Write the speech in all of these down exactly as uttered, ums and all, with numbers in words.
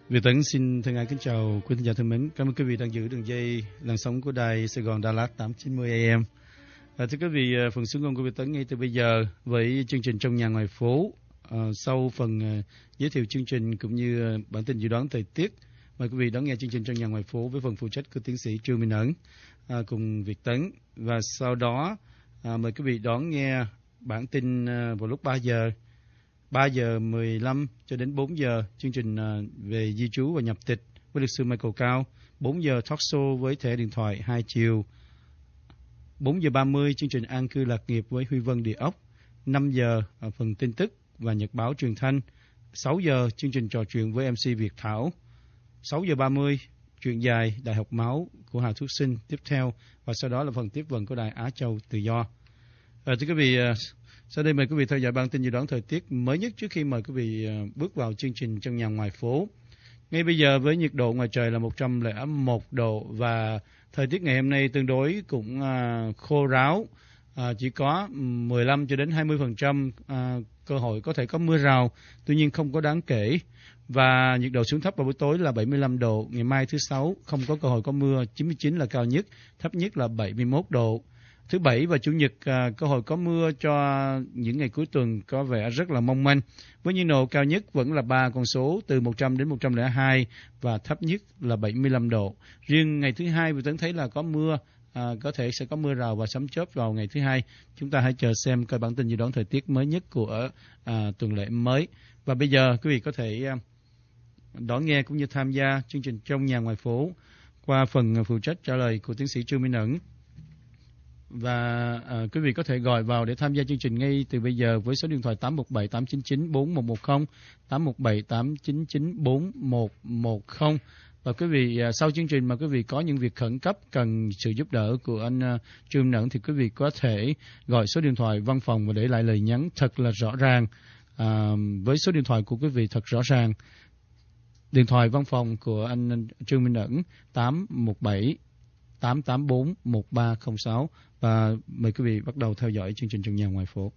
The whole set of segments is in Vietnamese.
Việt Tấn xin thân ái kính chào quý khán giả thân mến. Cảm ơn quý vị đang giữ đường dây làn sóng của đài Sài Gòn Đà Lạt tám chín mươi A M. À, thưa quý vị, phần xuất ngôn của Việt Tấn ngay từ bây giờ với chương trình Trong Nhà Ngoài Phố. À, sau phần à, giới thiệu chương trình cũng như uh, bản tin dự đoán thời tiết, mời quý vị đón nghe chương trình Trong Nhà Ngoài Phố với phần phụ trách của tiến sĩ Trương Minh Ẩn à, cùng Việt Tấn. Và sau đó à, mời quý vị đón nghe bản tin à, vào lúc ba giờ. ba giờ mười lăm cho đến bốn giờ chương trình về di trú và nhập tịch với luật sư Michael Cao. bốn giờ talk show với thẻ điện thoại hai chiều. bốn giờ ba mươi chương trình An cư lạc nghiệp với Huy Vân Địa ốc. năm giờ phần tin tức và nhật báo truyền thanh. sáu giờ chương trình trò chuyện với em xê Việt Thảo. sáu giờ ba mươi chuyện dài Đại học Máu của Hà Thuốc Sinh tiếp theo, và sau đó là phần tiếp vận của Đài Á Châu Tự Do. À, thưa quý vị, sau đây mời quý vị theo dõi bản tin dự đoán thời tiết mới nhất trước khi mời quý vị bước vào chương trình Trong Nhà Ngoài Phố. Ngay bây giờ với nhiệt độ ngoài trời là một trăm lẻ một độ và thời tiết ngày hôm nay tương đối cũng uh, khô ráo, uh, chỉ có mười lăm cho đến hai mươi phần trăm uh, cơ hội có thể có mưa rào, tuy nhiên không có đáng kể. Và nhiệt độ xuống thấp vào buổi tối là bảy mươi lăm độ. Ngày mai thứ Sáu không có cơ hội có mưa, chín mươi chín là cao nhất, thấp nhất là bảy mươi mốt độ. Thứ Bảy và Chủ nhật à, cơ hội có mưa cho những ngày cuối tuần có vẻ rất là mong manh. Với nhiệt độ cao nhất vẫn là ba con số từ một trăm đến một trăm lẻ hai và thấp nhất là bảy mươi lăm độ. Riêng ngày thứ Hai, tôi thấy là có mưa, à, có thể sẽ có mưa rào và sấm chớp vào ngày thứ Hai. Chúng ta hãy chờ xem coi bản tin dự đoán thời tiết mới nhất của à, tuần lễ mới. Và bây giờ quý vị có thể à, đón nghe cũng như tham gia chương trình Trong Nhà Ngoài Phố qua phần phụ trách trả lời của tiến sĩ Trương Minh Ẩn. Và à, quý vị có thể gọi vào để tham gia chương trình ngay từ bây giờ với số điện thoại tám một bảy tám chín chín bốn một một không, tám một bảy tám chín chín bốn một một không. Và quý vị à, sau chương trình mà quý vị có những việc khẩn cấp cần sự giúp đỡ của anh uh, Trương Nẫn thì quý vị có thể gọi số điện thoại văn phòng và để lại lời nhắn thật là rõ ràng. À, với số điện thoại của quý vị thật rõ ràng. Điện thoại văn phòng của anh Trương Minh Ẩn tám một bảy tám tám bốn một ba không sáu. Và mời quý vị bắt đầu theo dõi chương trình Trong Nhà Ngoài Phố.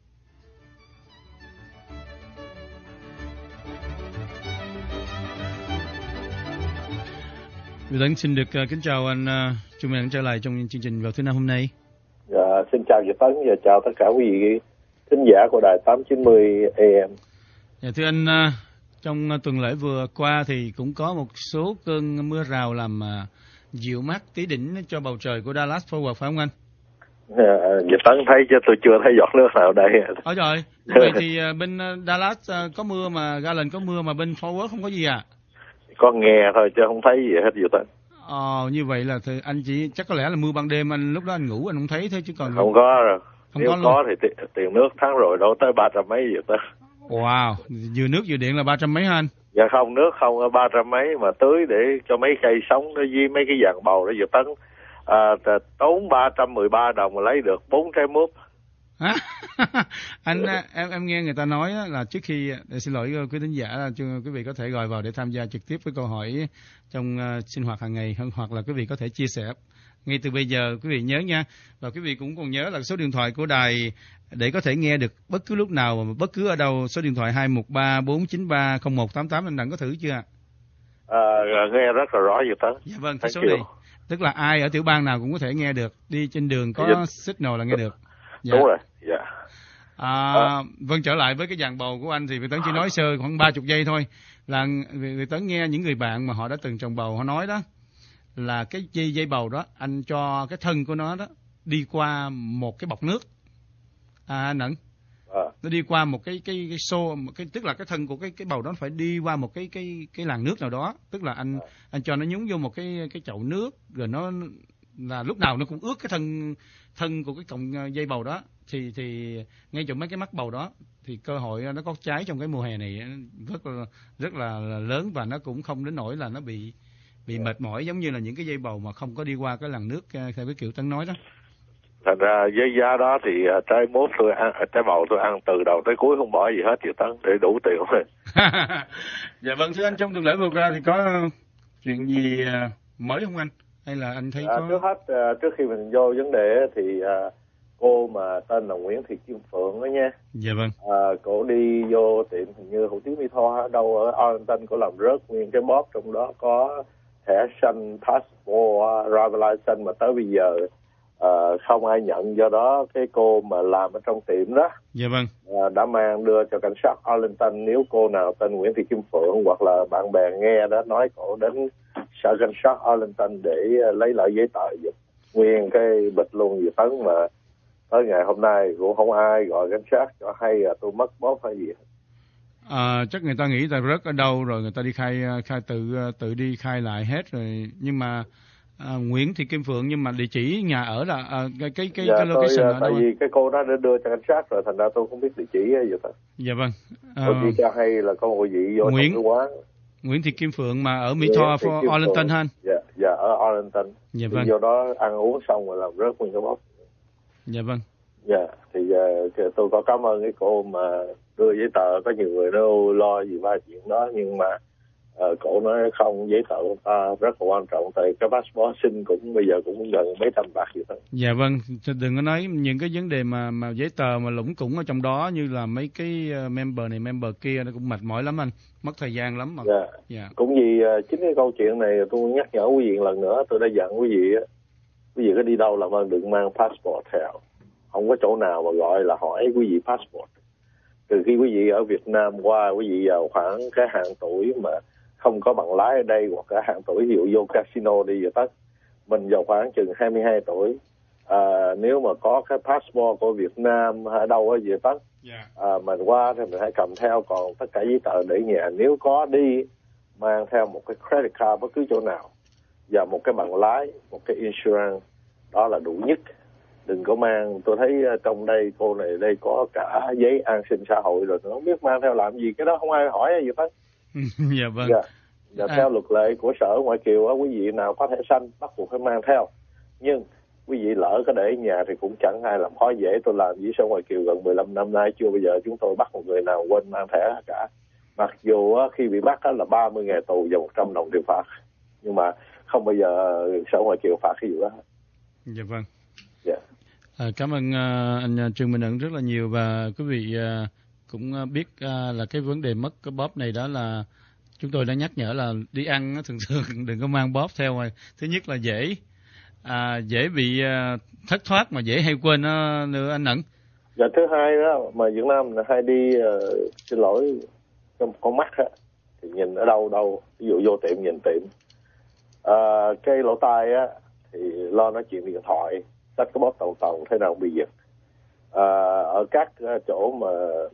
Việt Tấn xin được uh, kính chào anh uh, Trương Minh Ẩn trở lại trong chương trình vào thứ năm hôm nay. Dạ, xin chào Việt Tấn và chào tất cả quý vị thính giả của đài tám chín mươi A M. Dạ, thưa anh, uh, trong uh, tuần lễ vừa qua thì cũng có một số cơn mưa rào làm uh, dịu mát tí đỉnh cho bầu trời của Dallas Fort Worth, phải không anh? À, Việt Tấn thấy chứ tôi chưa thấy giọt nước nào đây. Ôi trời, vậy thì uh, bên uh, Dallas uh, có mưa mà Garland có mưa mà bên Fort Worth không có gì à? Có nghe thôi chứ không thấy gì hết Việt Tấn. Ờ, như vậy là thì anh chỉ chắc có lẽ là mưa ban đêm, anh lúc đó anh ngủ anh không thấy thế chứ còn không có rồi. Không Nếu có, có thì tiền, tiền nước tháng rồi đâu tới ba trăm mấy Việt Tấn. Wow, vừa nước vừa điện là ba trăm mấy hả anh? Dạ không, nước không ba trăm mấy mà tưới để cho mấy cây sống nó với mấy cái vàng bầu đó Việt Tấn. À, tốn ba trăm mười ba đồng mà lấy được bốn trái mướp. Anh em em nghe người ta nói là trước khi, xin lỗi quý thính giả, quý vị có thể gọi vào để tham gia trực tiếp với câu hỏi trong uh, sinh hoạt hàng ngày, hoặc là quý vị có thể chia sẻ ngay từ bây giờ. Quý vị nhớ nha, và quý vị cũng còn nhớ là số điện thoại của đài để có thể nghe được bất cứ lúc nào và bất cứ ở đâu. Số điện thoại hai một ba bốn chín ba không một tám tám, anh Đặng có thử chưa? À, nghe rất là rõ Việt Tấn. Dạ vâng, cái số này tức là ai ở tiểu bang nào cũng có thể nghe được, đi trên đường có dạ. signal là nghe được. Dạ. Đúng rồi, dạ. À, à. Vâng, trở lại với cái dàn bầu của anh thì Việt Tấn chỉ nói sơ khoảng ba mươi giây thôi. Là Việt Tấn nghe những người bạn mà họ đã từng trồng bầu họ nói đó là cái dây dây bầu đó anh cho cái thân của nó đó đi qua một cái bọc nước. À Nẫn. À. Nó đi qua một cái cái cái xô, một cái tức là cái thân của cái cái bầu đó phải đi qua một cái cái cái làn nước nào đó, tức là anh à. anh cho nó nhúng vô một cái cái chậu nước rồi nó là lúc nào nó cũng ướt cái thân thân của cái cọng dây bầu đó, thì thì ngay chỗ mấy cái mắt bầu đó thì cơ hội nó có trái trong cái mùa hè này rất là rất là, là lớn, và nó cũng không đến nỗi là nó bị bị mệt mỏi giống như là những cái dây bầu mà không có đi qua cái làn nước theo cái kiểu Tấn nói đó. Thành ra với giá đó thì trái mốt tôi ăn, trái bầu tôi ăn từ đầu tới cuối không bỏ gì hết Việt Tấn để đủ tiền rồi. Dạ vâng, thưa anh, trong tuần lễ vừa qua thì có chuyện gì mới không anh? Hay là anh thấy à, có... Trước hết, trước khi mình vô vấn đề thì cô mà tên là Nguyễn Thị Kim Phượng đó nha. Dạ vâng. À, cổ đi vô tiệm hình như hủ tiếu Mỹ Tho ở đâu ở Arlington, cổ làm rớt nguyên cái bóp trong đó có thẻ xanh passport driver license mà tới bây giờ uh, không ai nhận. Do đó cái cô mà làm ở trong tiệm đó, dạ vâng, uh, đã mang đưa cho cảnh sát Arlington. Nếu cô nào tên Nguyễn Thị Kim Phượng hoặc là bạn bè nghe đó, nói cổ đến sở cảnh sát Arlington để uh, lấy lại giấy tờ giùm nguyên cái bịch luôn. Vì Tấn mà tới ngày hôm nay cũng không ai gọi cảnh sát cho hay là tôi mất bóp hay gì. À, chắc người ta nghĩ ta rớt ở đâu rồi người ta đi khai khai tự tự đi khai lại hết rồi. Nhưng mà à, Nguyễn Thị Kim Phượng, nhưng mà địa chỉ nhà ở là à, cái cái cái, dạ, cái location tôi, ở tại đâu? vì cái cô đó đã đưa cho cảnh sát rồi, thành ra tôi không biết địa chỉ hay gì hết. Dạ vâng. À, tôi chỉ cho hay là có một vị vô Nguyễn trong cái quán. Nguyễn Thị Kim Phượng mà ở Mỹ Tho, Arlington ha? Dạ, dạ ở Arlington. Dạ vâng. Đi vô đó ăn uống xong rồi làm rớt nguyên cái bóp. Dạ vâng. Dạ, thì uh, tôi có cảm ơn cái cô mà đưa giấy tờ. Có nhiều người đâu lo gì ba chuyện đó, nhưng mà uh, cổ nói không, giấy tờ của ta rất là quan trọng. Tại cái passport xin cũng bây giờ cũng gần mấy trăm bạc vậy thôi. Dạ vâng, đừng có nói những cái vấn đề mà mà giấy tờ mà lủng củng ở trong đó, như là mấy cái member này member kia, nó cũng mệt mỏi lắm anh, mất thời gian lắm mà. Dạ. Dạ. Cũng vì uh, chính cái câu chuyện này tôi nhắc nhở quý vị lần nữa. Tôi đã dặn quý vị á, quý vị có đi đâu làm ơn đừng mang passport theo. Không có chỗ nào mà gọi là hỏi quý vị passport. Từ khi quý vị ở Việt Nam qua, quý vị vào khoảng cái hạn tuổi mà không có bằng lái ở đây, hoặc cái hạn tuổi ví dụ vô casino đi vậy tất, mình vào khoảng chừng hai mươi hai tuổi, à, nếu mà có cái passport của Việt Nam ở đâu ở vậy tất, à, mình qua thì mình hãy cầm theo, còn tất cả giấy tờ để nhà. Nếu có đi, mang theo một cái credit card bất cứ chỗ nào và một cái bằng lái, một cái insurance, đó là đủ nhất. Đừng có mang, tôi thấy trong đây cô này đây có cả giấy an sinh xã hội rồi, không biết mang theo làm gì, cái đó không ai hỏi gì hết. Dạ vâng. Dạ. Dạ, theo luật lệ của Sở Ngoại kiều, quý vị nào có thẻ xanh bắt buộc phải mang theo. Nhưng quý vị lỡ có để ở nhà thì cũng chẳng ai làm khó dễ. Tôi làm với Sở Ngoại kiều gần mười lăm năm nay, chưa bao giờ chúng tôi bắt một người nào quên mang thẻ cả. Mặc dù khi bị bắt là ba mươi ngày tù và một trăm đồng tiền phạt, nhưng mà không bao giờ Sở Ngoại kiều phạt cái vụ đó. Dạ vâng. Dạ. À, cảm ơn uh, anh Trương Minh Ẩn rất là nhiều, và quý vị uh, cũng biết uh, là cái vấn đề mất cái bóp này đó là chúng tôi đã nhắc nhở là đi ăn thường thường đừng có mang bóp theo. Rồi thứ nhất là dễ à, dễ bị uh, thất thoát, mà dễ hay quên uh, nữa anh Ẩn. Dạ, thứ hai đó mà Việt Nam là hay đi uh, xin lỗi trong con mắt á, thì nhìn ở đâu đâu, ví dụ vô tiệm nhìn tiệm, uh, cái lỗ tai á thì lo nói chuyện điện thoại, tách cái bóp tàu tàu thế nào bị giật. À, ở các chỗ mà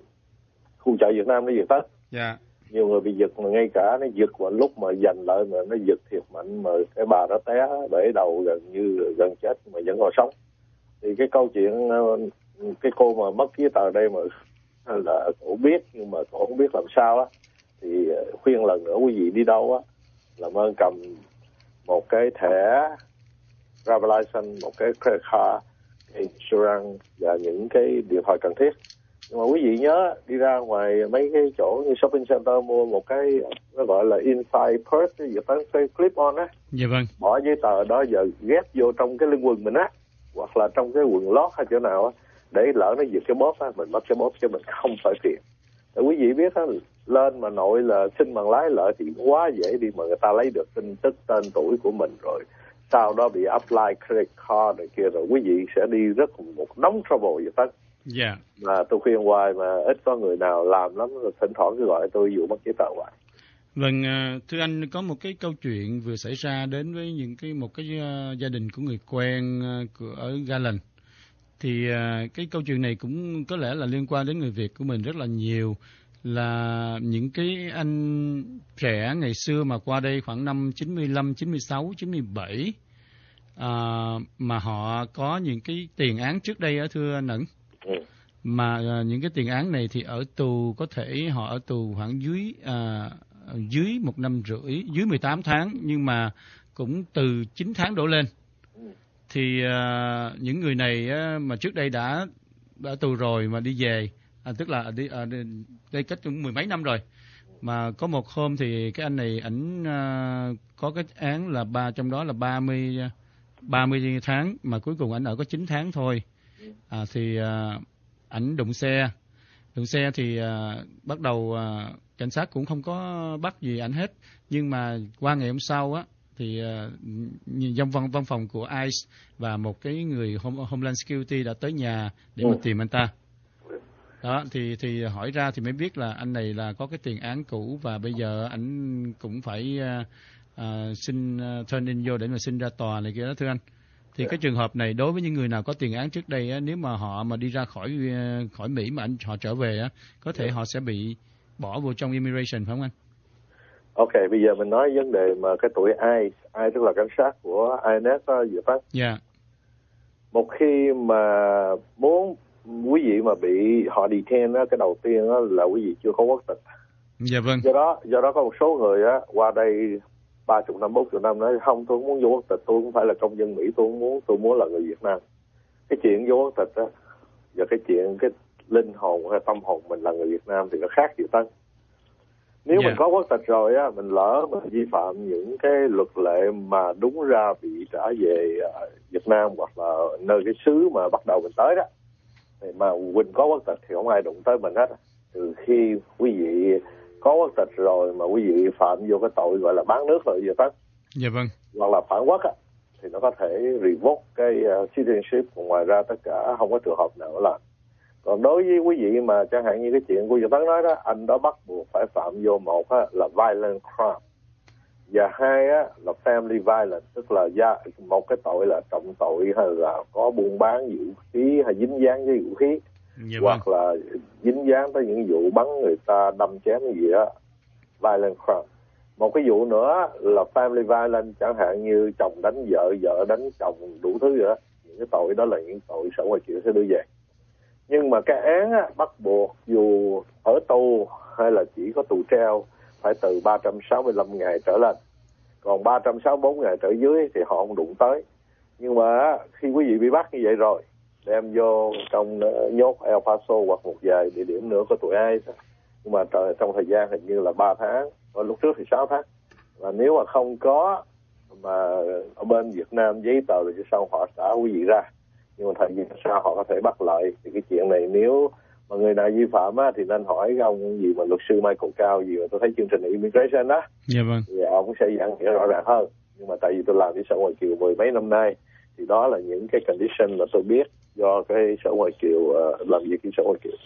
khu chợ Việt Nam nó giật tất. Dạ. Nhiều người bị giật mà ngay cả nó giật mà lúc mà giành lại mà nó giật thiệt mạnh mà cái bà đó té bể đầu gần như gần chết mà vẫn còn sống. Thì cái câu chuyện cái cô mà mất giấy tờ đây mà là cổ biết nhưng mà cổ không biết làm sao á, thì khuyên lần nữa quý vị đi đâu á làm ơn cầm một cái thẻ driver license, một cái credit card, insurance và những cái điện thoại cần thiết. Nhưng mà quý vị nhớ đi ra ngoài mấy cái chỗ như shopping center mua một cái nó gọi là inside purse, cái gì tới cái clip on á. Dạ vâng. Bỏ giấy tờ đó giờ ghép vô trong cái lưng quần mình á, hoặc là trong cái quần lót hay chỗ nào á, để lỡ nó giật cái bóp á, mình mất cái bóp cho mình không phải tiền. Để quý vị biết á, lên mà nội là xin bằng lái lợi thì quá dễ đi, mà người ta lấy được tin tức tên tuổi của mình rồi sau đó bị apply credit card này kia rồi quý vị sẽ đi rất một đống trouble vậy tất. Dạ. Yeah. Mà tôi khuyên hoài mà ít có người nào làm lắm, rồi thỉnh thoảng cứ gọi tôi vụ mất giấy tờ hoài. Vâng, thưa anh, có một cái câu chuyện vừa xảy ra đến với những cái một cái uh, gia đình của người quen uh, của, ở Garland. Thì uh, cái câu chuyện này cũng có lẽ là liên quan đến người Việt của mình rất là nhiều, là những cái anh trẻ ngày xưa mà qua đây khoảng năm chín mươi lăm, chín mươi sáu, chín mươi bảy à, mà họ có những cái tiền án trước đây á thưa anh Ẩn. Ừ. Mà à, những cái tiền án này thì ở tù, có thể họ ở tù khoảng dưới à, dưới một năm rưỡi, dưới mười tám tháng, nhưng mà cũng từ chín tháng đổ lên. Ừ. Thì à, những người này á, mà trước đây đã đã tù rồi mà đi về, à, tức là đi, à, đi đây cách cũng mười mấy năm rồi, mà có một hôm thì cái anh này ảnh à, có cái án là ba, trong đó là ba mươi ba mươi tháng, mà cuối cùng ảnh ở có chín tháng thôi. à, thì à, ảnh đụng xe, đụng xe thì à, bắt đầu à, cảnh sát cũng không có bắt gì ảnh hết, nhưng mà qua ngày hôm sau á thì uh, trong văn văn phòng của i xê và một cái người Home, Homeland Security đã tới nhà để ừ. mà tìm anh ta. Đó thì thì hỏi ra thì mới biết là anh này là có cái tiền án cũ và bây giờ anh cũng phải uh, uh, xin uh, turn in vô để mà xin ra tòa này kia đó thưa anh. Thì cái trường hợp này đối với những người nào có tiền án trước đây á, nếu mà họ mà đi ra khỏi uh, khỏi Mỹ mà anh họ trở về á, có thể họ sẽ bị bỏ vô trong immigration phải không anh? Ok, bây giờ mình nói vấn đề mà cái tuổi ai, ai tức là cảnh sát của i en ét đó, Diệp Phát. Dạ. Một khi mà muốn quý vị mà bị họ detain á, cái đầu tiên á là quý vị chưa có quốc tịch. Dạ vâng. Do đó, do đó có một số người á qua đây ba chục năm, bốn chục năm nói không, tôi không muốn vô quốc tịch, tôi không phải là công dân Mỹ, tôi không muốn, tôi muốn là người Việt Nam. Cái chuyện vô quốc tịch á, và cái chuyện cái linh hồn hay tâm hồn mình là người Việt Nam thì nó khác gì Tân. Nếu yeah. mình có quốc tịch rồi á, mình lỡ mình vi phạm những cái luật lệ mà đúng ra bị trả về uh, Việt Nam hoặc là nơi cái xứ mà bắt đầu mình tới đó, thì mà Quỳnh có quốc tịch thì không ai đụng tới mình hết. Từ khi quý vị có quốc tịch rồi mà quý vị phạm vô cái tội gọi là bán nước rồi gì đó, dạ vâng, hoặc là phản quốc á, thì nó có thể revoke cái uh, citizenship. Ngoài ra tất cả không có trường hợp nào là. Còn đối với quý vị mà chẳng hạn như cái chuyện của Việt Tấn nói đó, anh đó bắt buộc phải phạm vô một á, là violent crime, và hai á, là family violence, tức là gia, một cái tội là trọng tội hay là có buôn bán vũ khí hay dính dáng với vũ khí, dạ hoặc vâng. là dính dáng tới những vụ bắn người ta, đâm chém cái gì đó, violent crime. Một cái vụ nữa là family violence, chẳng hạn như chồng đánh vợ, vợ đánh chồng, đủ thứ vậy đó. Những cái tội đó là những tội sở ngoại chuyện sẽ đưa về. Nhưng mà cái án á, bắt buộc dù ở tù hay là chỉ có tù treo phải từ ba trăm sáu mươi lăm ngày trở lên. Còn ba trăm sáu mươi tư ngày trở dưới thì họ không đụng tới. Nhưng mà khi quý vị bị bắt như vậy rồi, đem vô trong nhốt El Paso hoặc một vài địa điểm nữa có tụi ai. Nhưng mà trong thời gian hình như là ba tháng, và lúc trước thì sáu tháng. Và nếu mà không có mà ở bên Việt Nam giấy tờ thì sau họ xả quý vị ra. Nhưng mà thời gian sau họ có thể bắt lại. Thì cái chuyện này nếu mà người nào vi phạm á, thì nên hỏi ông gì mà luật sư Michael Cao gì mà tôi thấy chương trình immigration đó. Dạ vâng. Thì ông sẽ giảng hiểu rõ ràng hơn. Nhưng mà tại vì tôi làm với Sở Ngoại kiều mười mấy năm nay, thì đó là những cái condition mà tôi biết do cái Sở Ngoại kiều uh, làm việc với Sở Ngoại kiều.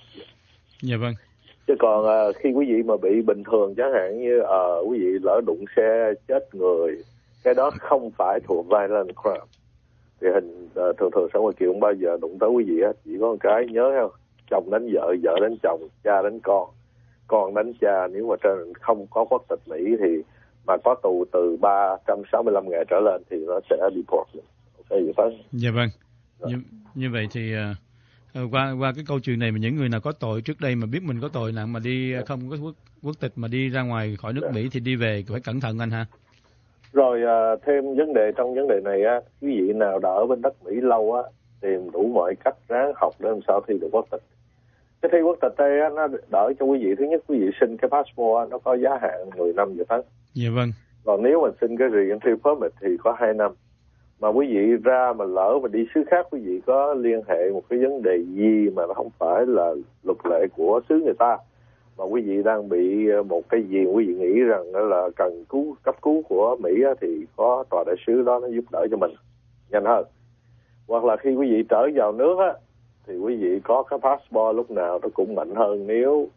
Dạ vâng. Chứ còn uh, khi quý vị mà bị bình thường, chẳng hạn như uh, quý vị lỡ đụng xe chết người, cái đó không phải thuộc violent crime. Thì hình uh, thường thường Sở Ngoại kiều không bao giờ đụng tới quý vị hết. Chỉ có một cái nhớ không, chồng đánh vợ, vợ đánh chồng, cha đánh con, con đánh cha. Nếu mà trên không có quốc tịch Mỹ thì mà có tù từ ba trăm sáu mươi lăm ngày trở lên thì nó sẽ deport. Ok vậy phải. Dạ vâng. Như, như vậy thì uh, qua qua cái câu chuyện này mà những người nào có tội trước đây mà biết mình có tội nặng mà đi yeah. không có quốc, quốc tịch mà đi ra ngoài khỏi nước yeah. Mỹ thì đi về phải cẩn thận anh ha. Rồi uh, thêm vấn đề trong vấn đề này á, quý vị nào đã ở bên đất Mỹ lâu á, tìm đủ mọi cách ráng học để làm sao thi được quốc tịch. Cái thi quốc tịch đây á, nó đỡ cho quý vị. Thứ nhất, quý vị xin cái passport á, nó có giá hạn mười năm vậy đó. Dạ vâng. Còn nếu mà xin cái re-entry permit thì có hai năm. Mà quý vị ra mà lỡ mà đi xứ khác, quý vị có liên hệ một cái vấn đề gì mà nó không phải là luật lệ của xứ người ta, mà quý vị đang bị một cái gì quý vị nghĩ rằng đó là cần cứu cấp cứu của Mỹ á, thì có tòa đại sứ đó nó giúp đỡ cho mình nhanh hơn. Hoặc là khi quý vị trở vào nước á, thì quý vị có cái passport lúc nào nó cũng mạnh hơn, nếu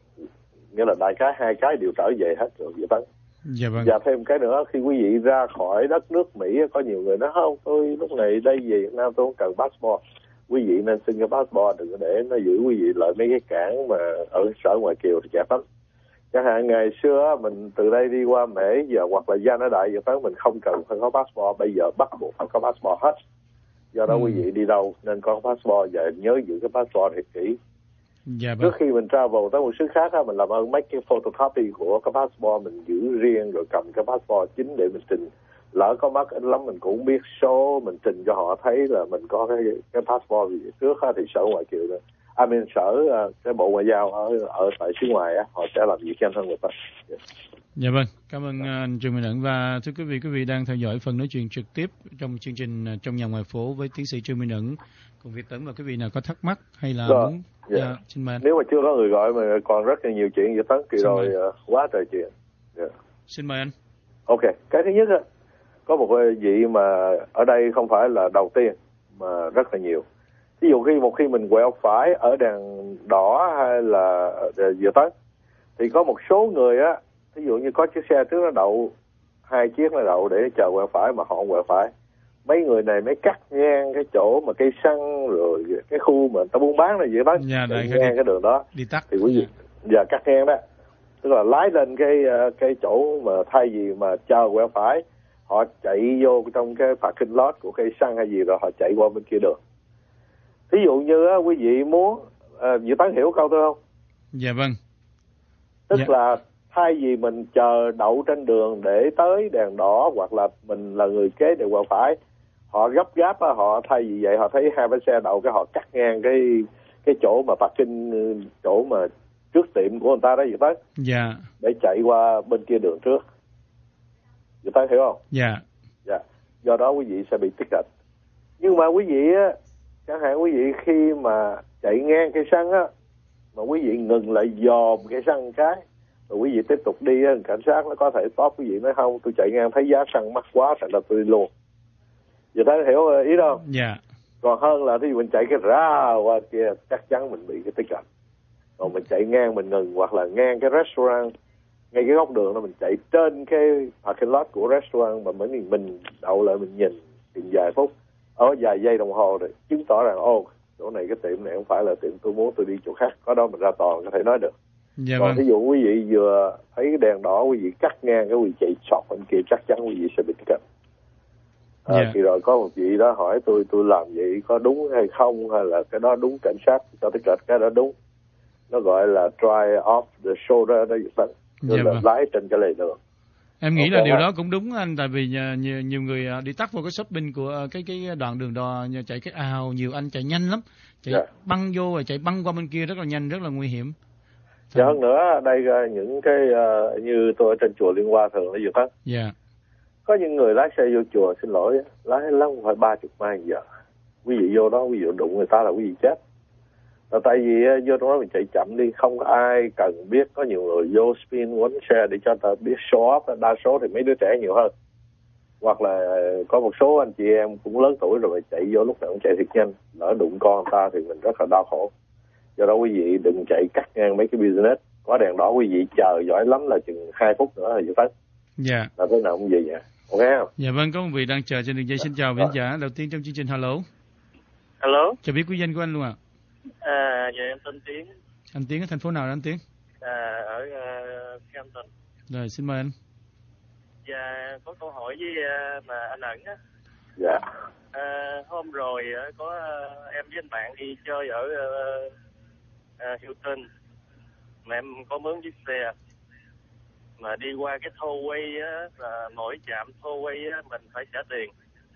nghĩa là đại cái hai cái đều trở về hết rồi vậy đó. Dạ vâng. Và thêm cái nữa, khi quý vị ra khỏi đất nước Mỹ, có nhiều người nói không, tôi lúc này đây về Việt Nam tôi không cần passport. Quý vị nên xin cái passport đừng để nó giữ quý vị lại mấy cái cảng mà ở Sở Ngoại kiều thì kẹt lắm. Chẳng hạn ngày xưa mình từ đây đi qua Mỹ giờ hoặc là Gia Nó Đại giờ tới mình không cần phải có passport, bây giờ bắt buộc phải có passport hết. Do đó ừ. quý vị đi đâu nên có passport và nhớ giữ cái passport thật kỹ. Dạ vâng. Trước khi mình travel tới một xứ khác á, mình làm ơn make cái photocopy của cái passport mình giữ riêng, rồi cầm cái passport chính để mình trình. Lỡ có mắc ít lắm mình cũng biết số, mình trình cho họ thấy là mình có cái cái passport gì trước á, thì Sở Ngoại kiều đó I mean, sở uh, cái bộ ngoại giao ở ở tại xứ ngoài á, họ sẽ làm việc nhanh hơn người ta. Yeah. Dạ vâng, cảm ơn anh Trương Minh Ẩn. Và thưa quý vị, quý vị đang theo dõi phần nói chuyện trực tiếp trong chương trình Trong Nhà Ngoài Phố với tiến sĩ Trương Minh Ẩn cùng Việt Tấn. Và quý vị nào có thắc mắc hay là rồi, muốn yeah. dạ, xin mời anh. Nếu mà chưa có người gọi mà còn rất là nhiều chuyện Việt Tấn thì Xin rồi uh, quá trời chuyện. Yeah. Xin mời anh. Ok, cái thứ nhất á, có một vị mà ở đây không phải là đầu tiên mà rất là nhiều. Ví dụ khi một khi mình quẹo phải ở đèn đỏ hay là giờ tắt thì có một số người á, ví dụ như có chiếc xe trước nó đậu, hai chiếc nó đậu để chờ quẹo phải mà họ không quẹo phải. Mấy người này mới cắt ngang cái chỗ mà cây xăng rồi cái khu mà ta buôn bán là vậy đó, dạ, ngang đi, cái đường đó đi tắt thì quý vị giờ cắt ngang đó, tức là lái lên cái cái chỗ mà thay vì mà chờ quẹo phải, họ chạy vô trong cái parking lot của cây xăng hay gì rồi họ chạy qua bên kia đường. Ví dụ như á, quý vị muốn à, Dự Tán hiểu câu tôi không? Dạ vâng. Tức dạ. là thay vì mình chờ đậu trên đường để tới đèn đỏ hoặc là mình là người kế để quẹo phải, họ gấp gáp á, họ thay vì vậy họ thấy hai bánh xe đậu cái họ cắt ngang cái cái chỗ mà parking, chỗ mà trước tiệm của người ta đó Dự Tán. Dạ. Để chạy qua bên kia đường trước. Dự Tán hiểu không? Dạ. Dạ. Do đó quý vị sẽ bị ticket. Nhưng mà quý vị á, chẳng hạn quý vị khi mà chạy ngang cây xăng á, mà quý vị ngừng lại dòm cây xăng cái, rồi quý vị tiếp tục đi á, cảnh sát nó có thể stop quý vị nói không, tôi chạy ngang thấy giá xăng mắc quá, thành ra tôi đi luôn. Giờ thấy hiểu ý đâu? Dạ. Còn hơn là thí dụ mình chạy cái ra qua kia, chắc chắn mình bị cái ticket. Còn mình chạy ngang mình ngừng, hoặc là ngang cái restaurant, ngay cái góc đường đó mình chạy trên cái parking lot của restaurant mà mình mình đậu lại mình nhìn chừng vài phút, ở vài giây đồng hồ rồi chứng tỏ rằng ô chỗ này cái tiệm này không phải là tiệm tôi muốn, tôi đi chỗ khác, có đó mình ra tòa có thể nói được. Dạ. Còn vâng. ví dụ quý vị vừa thấy cái đèn đỏ quý vị cắt ngang cái quý vị chạy sọt bên kia, chắc chắn quý vị sẽ bị ticket. À, dạ. thì rồi có một vị đó hỏi tôi tôi làm vậy có đúng hay không, hay là cái đó đúng cảnh sát cho ticket, cái đó đúng. Nó gọi là drive off the shoulder đó, tức dạ, là vâng. lái trên cái lề đường. Em nghĩ okay, là điều ha. đó cũng đúng anh, tại vì nhiều, nhiều người đi tắt vào cái shopping của cái cái đoạn đường đò, chạy cái ào, nhiều anh chạy nhanh lắm, chạy yeah. băng vô rồi chạy băng qua bên kia rất là nhanh, rất là nguy hiểm. Dạ hơn nữa, đây những cái uh, như tôi ở trên chùa Liên Hoa thường là Dược Tấn. Dạ. Có những người lái xe vô chùa, xin lỗi, lái lắm phải ba chục mai giờ. Quý vị vô đó, quý vị đụng người ta là quý vị chết. Là tại vì vô trong đó mình chạy chậm đi, không có ai cần biết. Có nhiều người vô spin quánh xe để cho ta biết show off, đa số thì mấy đứa trẻ nhiều hơn. Hoặc là có một số anh chị em cũng lớn tuổi rồi chạy vô lúc nào cũng chạy thiệt nhanh, lỡ đụng con người ta thì mình rất là đau khổ. Do đó quý vị đừng chạy cắt ngang mấy cái business. Có đèn đỏ quý vị chờ giỏi lắm là chừng hai phút nữa là vừa tới. Dạ. Là thế nào cũng vậy vậy. Ok không? Dạ vâng, có một vị đang chờ trên đường dây. Xin chào khán giả đầu tiên trong chương trình. Hello. Hello. Cho biết quý danh của anh luôn ạ. À, dạ em tên Tiến. Anh Tiến ở thành phố nào đó anh Tiến? À, ở uh, Campton. Rồi, xin mời anh. Dạ, có câu hỏi với uh, mà anh Ẩn á. Dạ. À, hôm rồi uh, có uh, em với anh bạn đi chơi ở uh, uh, Hilton. Mà em có mướn chiếc xe. Mà đi qua cái tollway á, là mỗi trạm tollway á, mình phải trả tiền.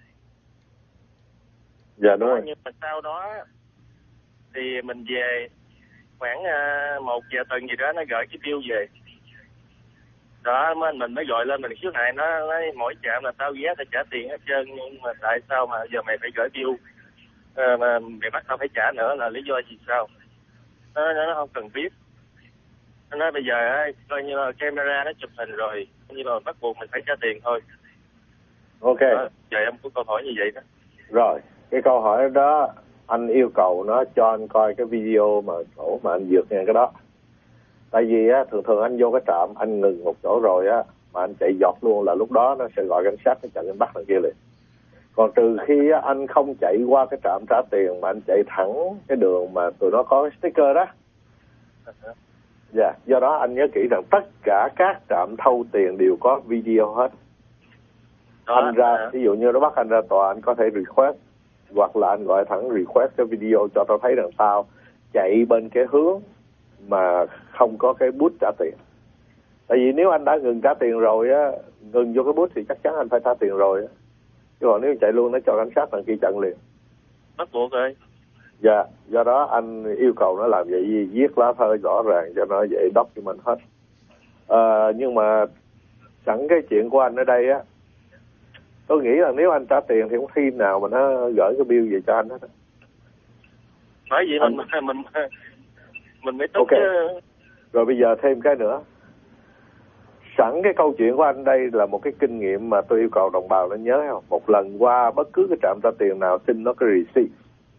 Dạ đúng rồi. Nhưng mà sau đó thì mình về khoảng uh, một giờ tuần gì đó nó gửi cái bill về. Đó mình mình mới gọi lên mình khiếu nại, nó nói mỗi trạm là tao ghé tao trả tiền hết trơn, nhưng mà tại sao mà giờ mày phải gửi bill à, mà mày bắt tao phải trả nữa, là lý do gì sao? Nó nó không cần biết. Nó nói bây giờ coi như là camera nó chụp hình rồi, như là bắt buộc mình phải trả tiền thôi. Ok. Đó, giờ em có câu hỏi như vậy đó. Rồi, cái câu hỏi đó anh yêu cầu nó cho anh coi cái video mà chỗ mà anh vượt ngang cái đó. Tại vì á, thường thường anh vô cái trạm, anh ngừng một chỗ rồi á, mà anh chạy dọc luôn là lúc đó nó sẽ gọi cảnh sát, nó chặn anh bắt thằng kia liền. Còn trừ khi á, anh không chạy qua cái trạm trả tiền mà anh chạy thẳng cái đường mà tụi nó có cái sticker đó. Dạ, yeah. Do đó anh nhớ kỹ rằng tất cả các trạm thâu tiền đều có video hết. Đó, anh ra, à. Ví dụ như nó bắt anh ra tòa, anh có thể request, hoặc là anh gọi thẳng request cái video cho tao thấy rằng tao chạy bên cái hướng mà không có cái bút trả tiền. Tại vì nếu anh đã ngừng trả tiền rồi á, ngừng vô cái bút thì chắc chắn anh phải trả tiền rồi á. Chứ còn nếu chạy luôn nó cho cảnh sát thằng kia chặn liền. Bắt buộc rồi. Dạ, do đó anh yêu cầu nó làm vậy, viết lá thư rõ ràng cho nó vậy, document hết. À, nhưng mà sẵn cái chuyện của anh ở đây á, tôi nghĩ là nếu anh trả tiền thì không khi nào mà nó gửi cái bill về cho anh hết. Bởi vì anh... mình mình mình mới tức okay. chứ. Rồi bây giờ thêm cái nữa. Sẵn cái câu chuyện của anh đây là một cái kinh nghiệm mà tôi yêu cầu đồng bào nên nhớ không? Một lần qua bất cứ cái trạm trả tiền nào xin nó cái receipt.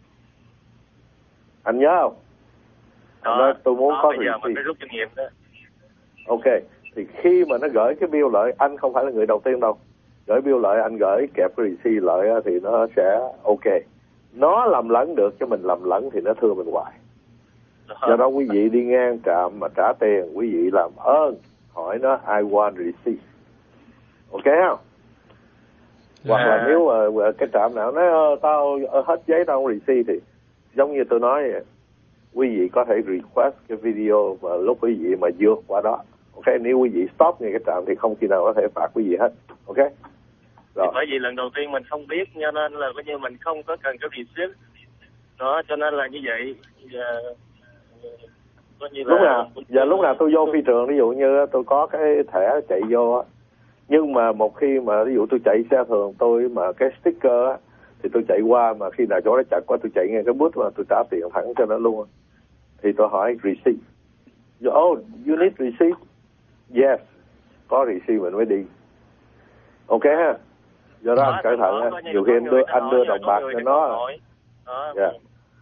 Anh nhớ không? Đó, nói, tôi muốn đó, có bây giờ receipt. mình phải rút kinh nghiệm đó. Ok, thì khi mà nó gửi cái bill lại, anh không phải là người đầu tiên đâu. Gửi bill lại, anh gửi kẹp cái receipt lại thì nó sẽ ok. Nó làm lẫn được cho mình làm lẫn thì nó thưa mình hoài. Do đó quý vị đi ngang trạm mà trả tiền, quý vị làm ơn hỏi nó I want receipt. Ok không? Hoặc à. là nếu mà cái trạm nào nói tao hết giấy tao không receipt thì giống như tôi nói, quý vị có thể request cái video mà lúc quý vị mà vượt qua đó. Ok, nếu quý vị stop ngay cái trạm thì không khi nào có thể phạt quý vị hết. Ok. Rồi. Bởi vì lần đầu tiên mình không biết cho nên là coi như mình không có cần cái receipt. Đó, cho nên là như vậy. Giờ lúc nào giờ lúc nào tôi vô phi trường, ví dụ như tôi có cái thẻ chạy vô, nhưng mà một khi mà ví dụ tôi chạy xe thường tôi mà cái sticker á, thì tôi chạy qua mà khi nào chỗ đó chặt quá tôi chạy ngay cái bút mà tôi trả tiền thẳng cho nó luôn, thì tôi hỏi receipt. Oh, you need receipt? Yes, có receipt mình mới đi. Ok ha. Do đó, đó anh cẩn thận ha. Nhiều khi anh đưa, anh đưa đồng bạc cho nó. Dạ.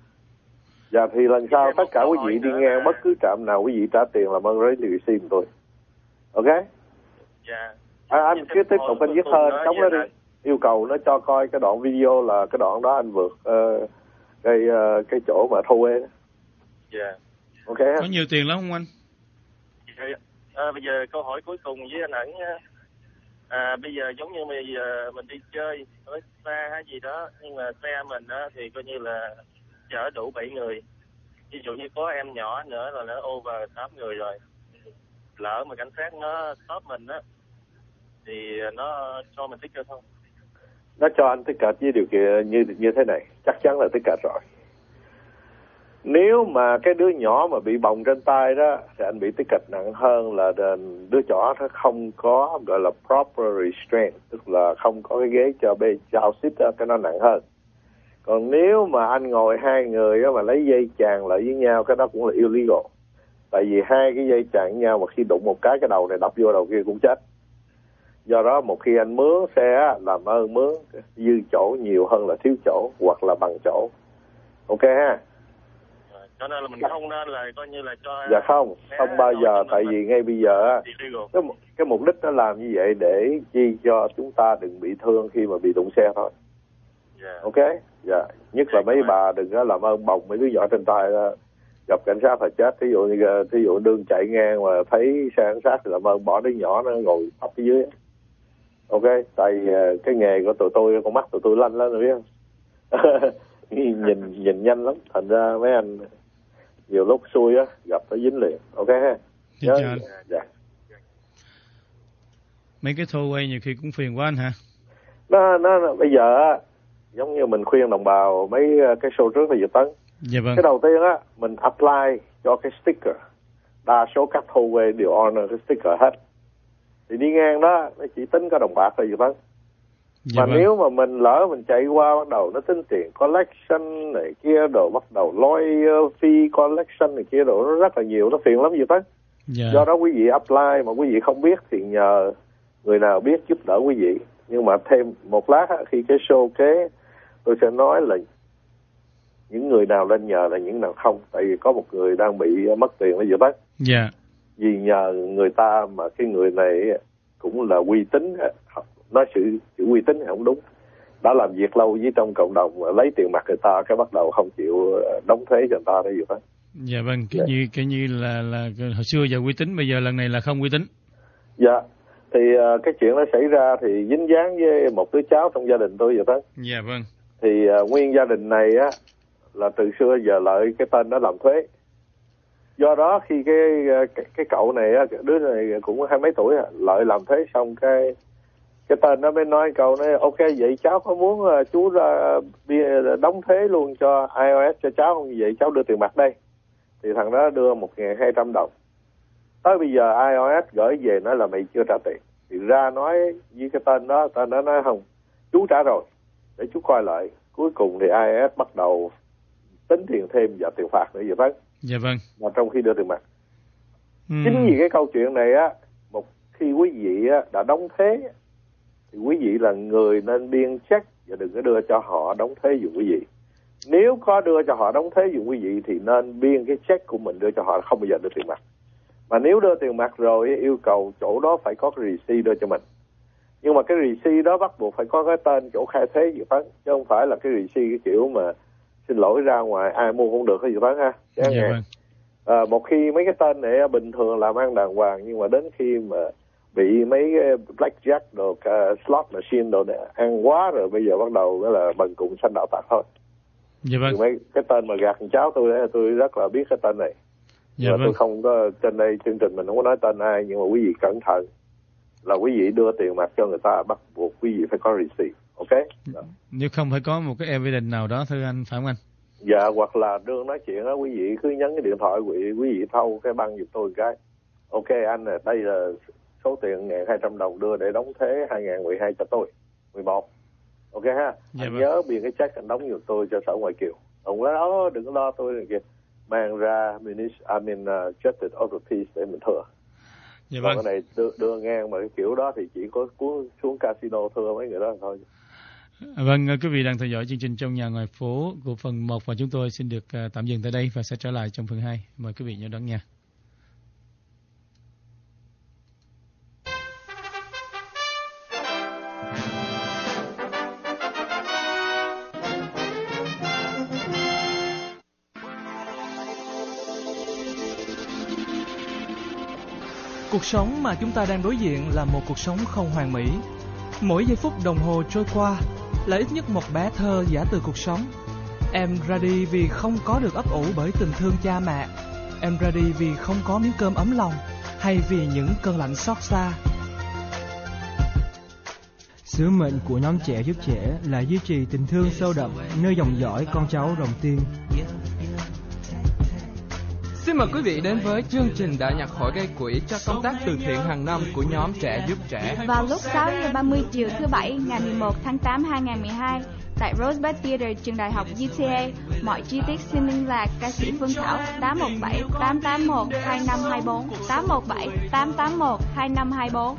Dạ thì lần sau tất cả quý vị đi ngang bất cứ trạm nào quý vị trả tiền là ơn lấy receipt của tôi. Ok? Dạ. À, anh cứ tiếp tục anh viết hơn chống nó đi. Yêu cầu nó cho coi cái đoạn video là cái đoạn đó anh vượt uh, cái uh, cái chỗ mà thu đó. Dạ. Ok. Có nhiều tiền lắm không anh? À, bây giờ câu hỏi cuối cùng với anh Ẩn. À, bây giờ giống như bây giờ mình đi chơi với xe hay gì đó, nhưng mà xe mình đó thì coi như là chở đủ bảy người. Ví dụ như có em nhỏ nữa là nó over tám người rồi. Lỡ mà cảnh sát nó stop mình á thì nó cho mình ticket không? Nó cho anh ticket với điều kiện như như thế này, chắc chắn là ticket rồi. Nếu mà cái đứa nhỏ mà bị bồng trên tay đó thì anh bị ticket nặng hơn là đứa nhỏ nó không có gọi là proper restraint, tức là không có cái ghế cho bê chào xít đó, cái nó nặng hơn. Còn nếu mà anh ngồi hai người đó mà lấy dây chằng lại với nhau, cái đó cũng là illegal. Tại vì hai cái dây chằng với nhau mà khi đụng một cái cái đầu này đập vô đầu kia cũng chết. Do đó một khi anh mướn xe làm ơn mướn dư chỗ nhiều hơn là thiếu chỗ, hoặc là bằng chỗ. Ok ha. Cho nên là mình không nên là coi như là cho... Dạ không, không bao giờ, tại vì ngay bây giờ cái, cái mục đích nó làm như vậy để chi cho chúng ta đừng bị thương khi mà bị đụng xe thôi. Yeah. Ok, dạ. Nhất là mấy bà đừng có làm ơn bồng mấy đứa nhỏ trên tay đó. Gặp cảnh sát phải chết. Thí dụ như thí dụ đường chạy ngang mà thấy xe cảnh sát thì làm ơn bỏ đứa nhỏ nó ngồi ấp phía dưới. Ok, tại cái nghề của tụi tôi, con mắt tụi tôi lanh lắm rồi biết không? nhìn nhìn nhanh lắm, thành ra mấy anh nhiều lúc xui á gặp phải dính liền. Ok ha. Dạ, dạ. Dạ. Mấy cái thô quay nhiều khi cũng phiền quá anh hả? Nó, nó, nó bây giờ á, giống như mình khuyên đồng bào mấy cái show trước là Việt Tấn. Dạ vâng. Cái đầu tiên á, mình apply cho cái sticker. Đa số các thô quay đều honor cái sticker hết. Thì đi ngang đó, nó chỉ tính có đồng bạc thôi Việt Tấn. Dạ mà vâng. nếu mà mình lỡ mình chạy qua bắt đầu nó tính tiền collection này kia đồ, bắt đầu lawyer fee collection này kia đồ, nó rất là nhiều, nó phiền lắm Việt Tấn. Dạ. Do đó quý vị apply mà quý vị không biết thì nhờ người nào biết giúp đỡ quý vị. Nhưng mà thêm một lát khi cái show kế tôi sẽ nói là những người nào lên nhờ là những nào không. Tại vì có một người đang bị mất tiền đó Việt Tấn. Dạ. Vì nhờ người ta mà cái người này cũng là uy tín, nói sự, sự uy tín không đúng, đã làm việc lâu với trong cộng đồng mà lấy tiền mặt người ta cái bắt đầu không chịu đóng thuế cho người ta đấy vậy. Dạ vâng, cái yeah. như cái như là là hồi xưa giờ uy tín, bây giờ lần này là không uy tín. Dạ, thì uh, cái chuyện nó xảy ra thì dính dáng với một đứa cháu trong gia đình tôi vậy đó. Dạ vâng. Thì uh, nguyên gia đình này á là từ xưa giờ lợi cái tên đó làm thuế. Do đó khi cái cái, cái cậu này á, đứa này cũng hai mấy tuổi lợi làm thuế xong cái Cái tên nó mới nói câu nói ok vậy cháu có muốn uh, chú ra uh, đóng thuế luôn cho iOS cho cháu không? Vậy cháu đưa tiền mặt đây. Thì thằng đó đưa một nghìn hai trăm đồng. Tới bây giờ iOS gửi về nói là mày chưa trả tiền. Thì ra nói với cái tên đó, tên đó nói không, chú trả rồi, để chú coi lại. Cuối cùng thì iOS bắt đầu tính tiền thêm và tiền phạt nữa vậy phải. Dạ vâng. Mà trong khi đưa tiền mặt. Uhm. Chính vì cái câu chuyện này á, một khi quý vị á, đã đóng thuế thì quý vị là người nên biên check và đừng có đưa cho họ đóng thuế giùm quý vị. Nếu có đưa cho họ đóng thuế giùm quý vị thì nên biên cái check của mình đưa cho họ, không bao giờ đưa tiền mặt. Mà nếu đưa tiền mặt rồi yêu cầu chỗ đó phải có cái receipt đưa cho mình. Nhưng mà cái receipt đó bắt buộc phải có cái tên chỗ khai thuế gì phải, chứ không phải là cái receipt cái kiểu mà xin lỗi ra ngoài ai mua cũng được hay gì phải ha. Dạ vâng. À, một khi mấy cái tên này bình thường làm ăn đàng hoàng, nhưng mà đến khi mà bị mấy cái blackjack đồ uh, slot machine đồ này ăn quá rồi, bây giờ bắt đầu đó là bần cùng sanh đạo tặc thôi. Dạ vâng. Thì mấy cái tên mà gạt cháu tôi tôi rất là biết cái tên này. Dạ mà vâng. Tôi không có trên đây chương trình mình không có nói tên ai, nhưng mà quý vị cẩn thận là quý vị đưa tiền mặt cho người ta bắt buộc quý vị phải có receipt, ok? Đó. Nếu không phải có một cái evidence nào đó thưa anh, phải không anh? Dạ, hoặc là đương nói chuyện đó quý vị cứ nhấn cái điện thoại quý vị, quý vị thâu cái băng giùm tôi cái. Ok anh này, đây là số tiền một nghìn hai trăm đồng đưa để đóng thuế hai nghìn mười hai cho tôi, mười một. Ok ha? Dạ anh vâng. Nhớ biên cái check anh đóng giùm tôi cho Sở Ngoại kiều. Ông nói đó đừng có lo tôi này kìa. Mang ra Munich, I mean uh, Justice Authorities để mình thừa. Dạ vâng. Còn cái này đưa, đưa ngang mà cái kiểu đó thì chỉ có cuốn xuống casino thưa mấy người đó thôi. Vâng, quý vị đang theo dõi chương trình Trong Nhà Ngoài Phố của phần một và chúng tôi xin được uh, tạm dừng tại đây và sẽ trở lại trong phần hai. Mời quý vị nhớ đón nghe. Cuộc sống mà chúng ta đang đối diện là một cuộc sống không hoàn mỹ. Mỗi giây phút đồng hồ trôi qua là ít nhất một bé thơ giả từ cuộc sống. Em ra đi vì không có được ấp ủ bởi tình thương cha mẹ. Em ra đi vì không có miếng cơm ấm lòng, hay vì những cơn lạnh xót xa. Sứ mệnh của nhóm Trẻ Giúp Trẻ là duy trì tình thương sâu đậm nơi dòng dõi con cháu Rồng Tiên. Xin mời quý vị đến với chương trình đại nhạc hội gây quỹ cho công tác từ thiện hàng năm của nhóm Trẻ Giúp Trẻ. Vào lúc sáu giờ ba mươi chiều thứ Bảy ngày mười một tháng tám năm hai nghìn không trăm mười hai tại Rosebud Theatre, trường đại học U T A. Mọi chi tiết xin liên lạc ca sĩ Phương Thảo tám một bảy tám tám một hai năm hai bốn, tám một bảy tám tám một hai năm hai bốn.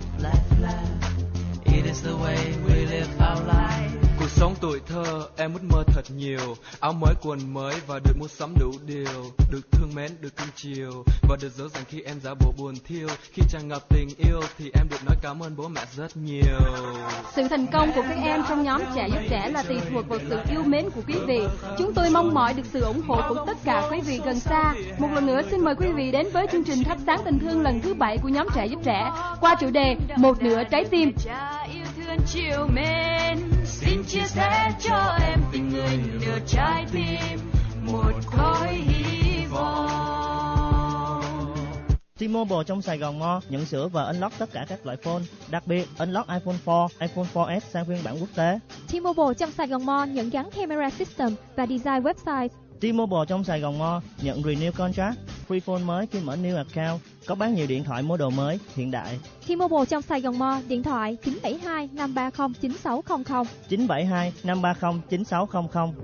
Cuộc sống tuổi thơ em ước mơ thật nhiều, áo mới quần mới và được mua sắm đủ điều, được thương mến, được cưng chiều và được dỗ dành khi em giả bộ buồn thiêu. Khi tràn ngập tình yêu thì em được nói cảm ơn bố mẹ rất nhiều. Sự thành công của các em trong nhóm Trẻ Giúp Trẻ là tùy thuộc vào sự yêu mến của quý vị. Chúng tôi mong mỏi được sự ủng hộ của tất cả quý vị gần xa. Một lần nữa xin mời quý vị đến với chương trình thắp sáng tình thương lần thứ bảy của nhóm Trẻ Giúp Trẻ qua chủ đề Một nửa trái tim. Yêu thương chiều mến, xin chia sẻ cho em tình người nửa trái tim, một khối hy vọng. T-Mobile trong Sài Gòn Mo nhận sửa và unlock tất cả các loại phone, đặc biệt unlock iPhone four, iPhone four S sang phiên bản quốc tế. T-Mobile trong Sài Gòn Mo nhận gắn camera system và design website. T-Mobile trong Sài Gòn Mo nhận renew contract, free phone mới khi mở new account, có bán nhiều điện thoại model mới, hiện đại. T-Mobile trong Sài Gòn Mo, điện thoại chín bảy hai năm ba không chín sáu không không, chín bảy hai năm ba không chín sáu không không.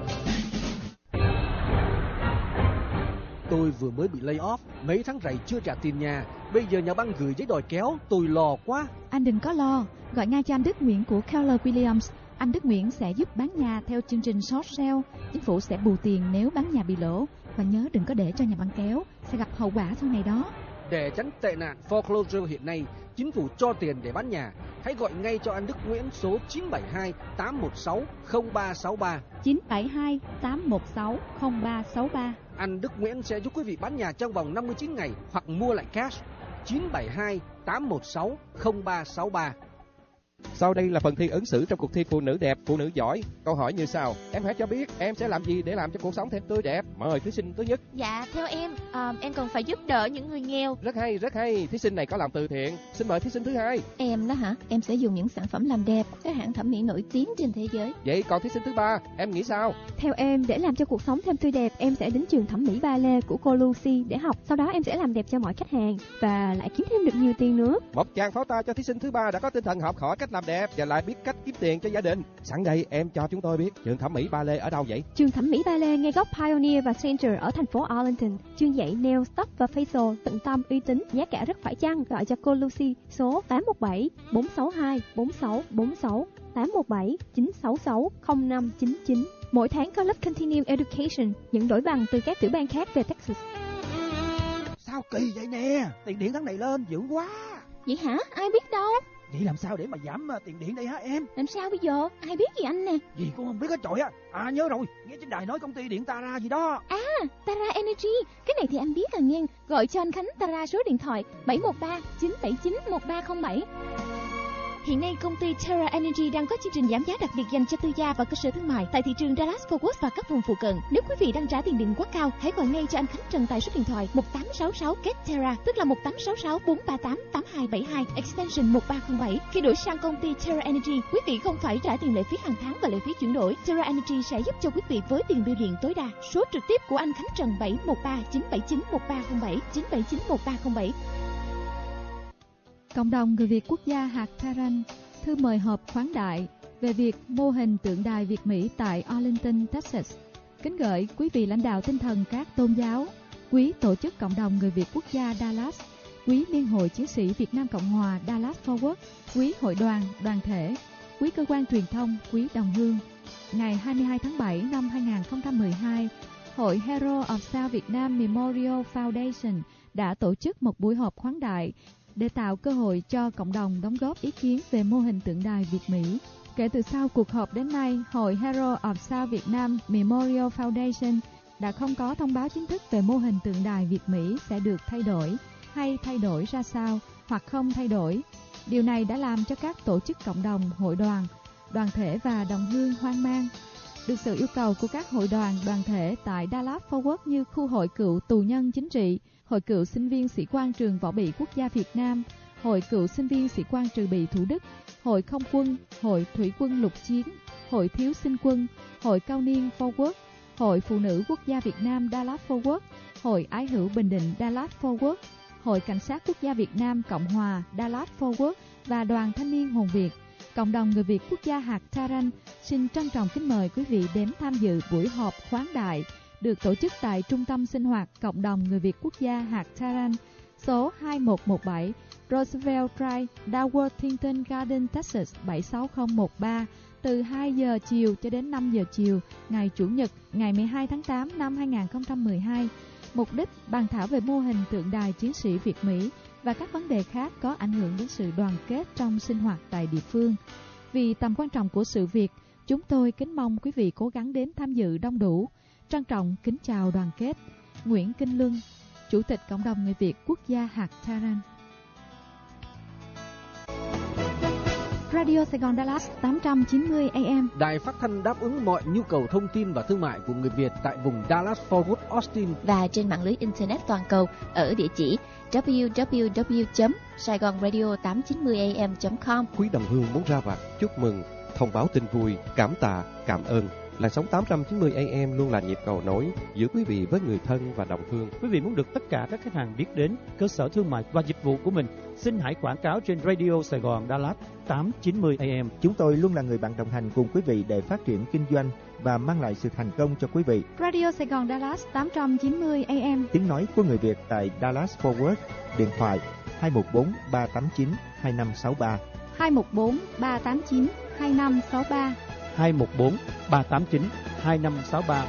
Tôi vừa mới bị lay off, mấy tháng rày chưa trả tiền nhà, bây giờ nhà băng gửi giấy đòi kéo, tôi lo quá. Anh đừng có lo, gọi ngay cho anh Đức Nguyễn của Keller Williams. Anh Đức Nguyễn sẽ giúp bán nhà theo chương trình short sale. Chính phủ sẽ bù tiền nếu bán nhà bị lỗ. Và nhớ đừng có để cho nhà băng kéo, sẽ gặp hậu quả sau này đó. Để tránh tệ nạn foreclosure hiện nay, chính phủ cho tiền để bán nhà. Hãy gọi ngay cho anh Đức Nguyễn số chín bảy hai tám một sáu không ba sáu ba. chín bảy hai tám một sáu không ba sáu ba. Anh Đức Nguyễn sẽ giúp quý vị bán nhà trong vòng năm mươi chín ngày hoặc mua lại cash. chín bảy hai tám một sáu không ba sáu ba. Sau đây là phần thi ứng xử trong cuộc thi phụ nữ đẹp, phụ nữ giỏi. Câu hỏi như sau: em hãy cho biết em sẽ làm gì để làm cho cuộc sống thêm tươi đẹp. Mời thí sinh thứ nhất. Dạ, theo em, à, em cần phải giúp đỡ những người nghèo. Rất hay, rất hay. Thí sinh này có làm từ thiện. Xin mời thí sinh thứ hai. Em đó hả? Em sẽ dùng những sản phẩm làm đẹp các hãng thẩm mỹ nổi tiếng trên thế giới. Vậy còn thí sinh thứ ba, em nghĩ sao? Theo em, để làm cho cuộc sống thêm tươi đẹp, em sẽ đến trường thẩm mỹ ballet của cô Lucy để học. Sau đó em sẽ làm đẹp cho mọi khách hàng và lại kiếm thêm được nhiều tiền nữa. Một tràng pháo tay cho thí sinh thứ ba đã có tinh thần học hỏi cách làm đẹp và lại biết cách kiếm tiền cho gia đình. Sẵn đây em cho chúng tôi biết trường thẩm mỹ ballet ở đâu vậy? Trường thẩm mỹ ballet ngay góc Pioneer và Center ở thành phố Arlington. Chuyên dạy nail, tóc và facial tận tâm, uy tín, giá cả rất phải chăng. Gọi cho cô Lucy số tám một bảy bốn sáu hai bốn sáu bốn sáu, tám một bảy chín sáu sáu không năm chín chín. Mỗi tháng có lớp Continuing Education, những đổi bằng từ các tiểu bang khác về Texas. Sao kỳ vậy nè? Tiền điện tháng này lên dữ quá. Vậy hả? Ai biết đâu. Vậy làm sao để mà giảm uh, tiền điện đây hả em? Làm sao bây giờ? Ai biết gì anh nè? Gì cũng không biết hết trọi á. À nhớ rồi, nghe trên đài nói công ty điện Tara gì đó. À, Tara Energy. Cái này thì anh biết à nghe. Gọi cho anh Khánh Tara số điện thoại bảy một ba chín bảy chín một ba không bảy. Hiện nay công ty Terra Energy đang có chương trình giảm giá đặc biệt dành cho tư gia và cơ sở thương mại tại thị trường Dallas-Fort Worth và các vùng phụ cận. Nếu quý vị đang trả tiền điện quá cao, hãy gọi ngay cho anh Khánh Trần tại số điện thoại một tám sáu sáu Get Terra, tức là một tám sáu sáu bốn ba tám tám hai bảy hai, extension một ba không bảy. Khi đổi sang công ty Terra Energy, quý vị không phải trả tiền lệ phí hàng tháng và lệ phí chuyển đổi. Terra Energy sẽ giúp cho quý vị với tiền bill điện tối đa. Số trực tiếp của anh Khánh Trần bảy một ba chín bảy chín một ba không bảy, chín bảy chín một ba không bảy. Cộng đồng người Việt quốc gia hạt Taran thư mời họp khoáng đại về việc mô hình tượng đài Việt Mỹ tại Arlington, Texas. Kính gửi quý vị lãnh đạo tinh thần các tôn giáo, quý tổ chức cộng đồng người Việt quốc gia Dallas, quý Liên hội chiến sĩ Việt Nam Cộng hòa Dallas-Fort Worth, quý hội đoàn, đoàn thể, quý cơ quan truyền thông, quý đồng hương. Ngày hai mươi hai tháng bảy năm hai nghìn không trăm mười hai, Hội Hero of South Việt Nam Memorial Foundation đã tổ chức một buổi họp khoáng đại để tạo cơ hội cho cộng đồng đóng góp ý kiến về mô hình tượng đài Việt Mỹ. Kể từ sau cuộc họp đến nay, Hội Hero of South Việt Nam Memorial Foundation đã không có thông báo chính thức về mô hình tượng đài Việt Mỹ sẽ được thay đổi hay thay đổi ra sao hoặc không thay đổi. Điều này đã làm cho các tổ chức cộng đồng, hội đoàn, đoàn thể và đồng hương hoang mang. Được sự yêu cầu của các hội đoàn, đoàn thể tại Dallas-Fort Worth như khu hội cựu tù nhân chính trị, Hội cựu sinh viên sĩ quan trường võ bị quốc gia Việt Nam, Hội cựu sinh viên sĩ quan trừ bị Thủ Đức, Hội không quân, Hội thủy quân lục chiến, Hội thiếu sinh quân, Hội cao niên Fort Worth, Hội phụ nữ quốc gia Việt Nam Dallas-Fort Worth, Hội ái hữu Bình Định Dallas-Fort Worth, Hội cảnh sát quốc gia Việt Nam Cộng hòa Dallas-Fort Worth và Đoàn thanh niên Hồn Việt. Cộng đồng người Việt quốc gia hạt Taran xin trân trọng kính mời quý vị đến tham dự buổi họp khoáng đại được tổ chức tại Trung tâm sinh hoạt Cộng đồng người Việt quốc gia hạt Taran, số hai một một bảy Roosevelt Drive, Dalworthington Garden, Texas bảy sáu không một ba, từ hai giờ chiều cho đến năm giờ chiều, ngày Chủ nhật, ngày mười hai tháng tám năm hai nghìn không trăm mười hai. Mục đích bàn thảo về mô hình tượng đài chiến sĩ Việt Mỹ và các vấn đề khác có ảnh hưởng đến sự đoàn kết trong sinh hoạt tại địa phương. Vì tầm quan trọng của sự việc, chúng tôi kính mong quý vị cố gắng đến tham dự đông đủ. Trân trọng kính chào đoàn kết. Nguyễn Kinh Luân, Chủ tịch Cộng đồng người Việt quốc gia hạt Taran. Radio Sài Gòn Dallas tám trăm chín mươi A M. Đài phát thanh đáp ứng mọi nhu cầu thông tin và thương mại của người Việt tại vùng Dallas-Fort Worth, Austin và trên mạng lưới internet toàn cầu ở địa chỉ w w w chấm saigonradio tám chín mươi a m chấm com. Quý đồng hương muốn ra vặt, chúc mừng, thông báo tin vui, cảm tạ, cảm ơn. Làn sóng tám trăm chín mươi A M luôn là nhịp cầu nối giữa quý vị với người thân và đồng hương. Quý vị muốn được tất cả các khách hàng biết đến cơ sở thương mại và dịch vụ của mình, xin hãy quảng cáo trên Radio Sài Gòn Dallas tám chín mươi A M. Chúng tôi luôn là người bạn đồng hành cùng quý vị để phát triển kinh doanh và mang lại sự thành công cho quý vị. Radio Sài Gòn Dallas tám trăm chín mươi A M. Tiếng nói của người Việt tại Dallas-Fort Worth. Điện thoại hai một bốn ba tám chín hai năm sáu ba, hai một bốn ba tám chín hai năm sáu ba, hai một bốn ba tám chín hai năm sáu ba.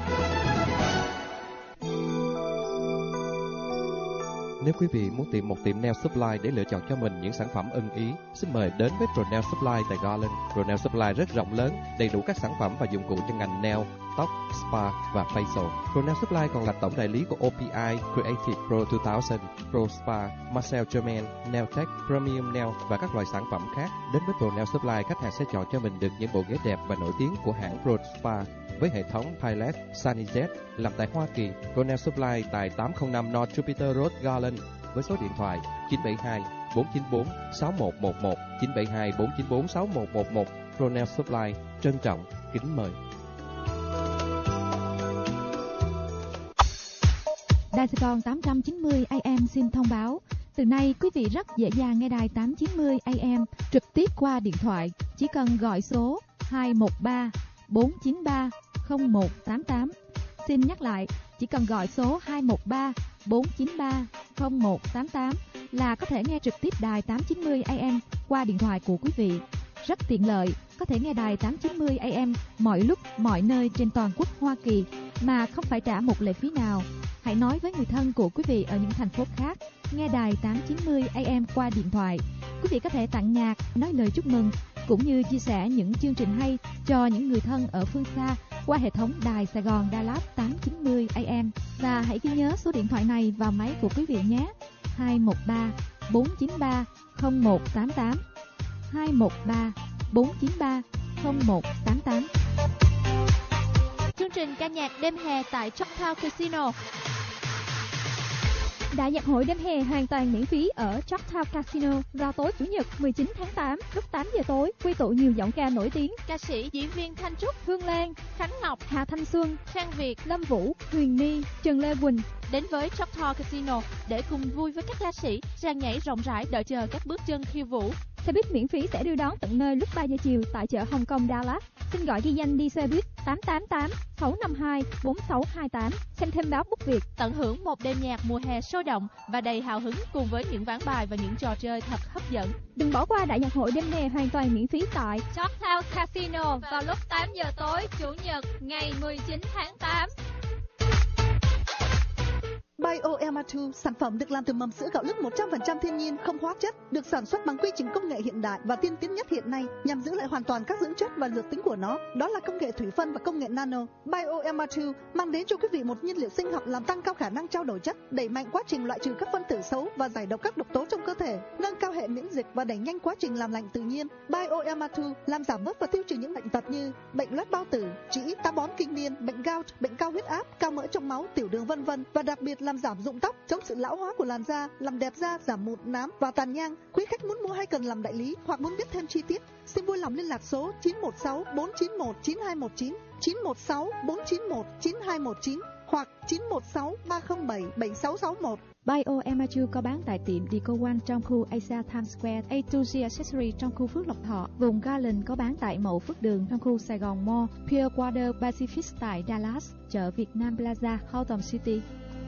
Nếu quý vị muốn tìm một tiệm nail supply để lựa chọn cho mình những sản phẩm ưng ý, xin mời đến với Pro Nail Supply tại Garland. Pro Nail Supply rất rộng lớn, đầy đủ các sản phẩm và dụng cụ cho ngành nail, tóc, spa và facial. Cornell Supply còn là tổng đại lý của ô pê i, Creative Pro hai nghìn, Pro Spa, Marcel Germain, Nail Tech, Premium Nail và các loại sản phẩm khác. Đến với Cornell Supply, khách hàng sẽ chọn cho mình được những bộ ghế đẹp và nổi tiếng của hãng Pro Spa với hệ thống Pilot, SunnyZ làm tại Hoa Kỳ. Cornell Supply tại tám không năm North Jupiter Road, Garland với số điện thoại chín bảy hai bốn chín bốn sáu một một một, chín bảy hai bốn chín bốn sáu một một một. Cornell Supply trân trọng kính mời. Đài Sài Gòn tám trăm chín mươi A M xin thông báo, từ nay quý vị rất dễ dàng nghe đài tám trăm chín mươi A M trực tiếp qua điện thoại, chỉ cần gọi số hai một ba bốn chín ba không một tám tám. Xin nhắc lại, chỉ cần gọi số hai một ba bốn chín ba không một tám tám là có thể nghe trực tiếp đài tám trăm chín mươi A M qua điện thoại của quý vị. Rất tiện lợi, có thể nghe đài tám trăm chín mươi A M mọi lúc, mọi nơi trên toàn quốc Hoa Kỳ mà không phải trả một lệ phí nào. Hãy nói với người thân của quý vị ở những thành phố khác nghe đài tám trăm chín mươi A M qua điện thoại. Quý vị có thể tặng nhạc, nói lời chúc mừng cũng như chia sẻ những chương trình hay cho những người thân ở phương xa qua hệ thống đài Sài Gòn Dallas tám trăm chín mươi A M. Và hãy ghi nhớ số điện thoại này vào máy của quý vị nhé: hai một ba bốn chín ba không một tám tám, hai một ba bốn chín ba không một tám tám. Chương trình ca nhạc đêm hè tại Choctaw Casino. Đại nhạc hội đêm hè hoàn toàn miễn phí ở Choctaw Casino vào tối Chủ nhật mười chín tháng tám lúc tám giờ tối, quy tụ nhiều giọng ca nổi tiếng, Ca sĩ, diễn viên Thanh Trúc, Hương Lan, Khánh Ngọc, Hà Thanh Xuân, Trang Việt, Lâm Vũ, Huyền Ni, Trần Lê Quỳnh. Đến với Choctaw Casino để cùng vui với các ca sĩ, dàn nhảy rộng rãi đợi chờ các bước chân khiêu vũ. Xe buýt miễn phí sẽ đưa đón tận nơi lúc ba giờ chiều tại chợ Hồng Kông Dallas. Xin gọi ghi danh đi xe buýt tám tám tám sáu năm hai bốn sáu hai tám, xem thêm báo Book Việt. Tận hưởng một đêm nhạc mùa hè sôi động và đầy hào hứng cùng với những ván bài và những trò chơi thật hấp dẫn. Đừng bỏ qua đại nhạc hội đêm hè hoàn toàn miễn phí tại Choctaw Casino vào lúc tám giờ tối Chủ nhật ngày mười chín tháng tám. BioEma hai, sản phẩm được làm từ mầm sữa gạo lứt một trăm phần trăm thiên nhiên, không hóa chất, được sản xuất bằng quy trình công nghệ hiện đại và tiên tiến nhất hiện nay nhằm giữ lại hoàn toàn các dưỡng chất và dược tính của nó. Đó là công nghệ thủy phân và công nghệ nano. BioEma hai mang đến cho quý vị một nhiên liệu sinh học làm tăng cao khả năng trao đổi chất, đẩy mạnh quá trình loại trừ các phân tử xấu và giải độc các độc tố trong cơ thể, nâng cao hệ miễn dịch và đẩy nhanh quá trình làm lạnh tự nhiên. BioEma hai làm giảm bớt và tiêu trừ những bệnh tật như bệnh loét bao tử, trĩ, táo bón kinh niên, bệnh gout, bệnh cao huyết áp, cao mỡ trong máu, tiểu đường vân vân, và đặc biệt làm giảm rụng tóc, chống sự lão hóa của làn da, làm đẹp da, giảm mụn, nám và tàn nhang. Quý khách muốn mua hay cần làm đại lý hoặc muốn biết thêm chi tiết, xin vui lòng liên lạc số chín một sáu bốn chín một chín hai một chín, chín một sáu bốn chín một chín hai một chín hoặc chín một sáu ba không bảy bảy sáu sáu một. BioEma hai có bán tại tiệm Deco One trong khu Asia Times Square, A to Z Accessory trong khu Phước Lộc Thọ, vùng Garland có bán tại Mậu Phước Đường trong khu Sài Gòn Mall, Pure Water Pacific tại Dallas, chợ Việt Nam Plaza, Haltom City.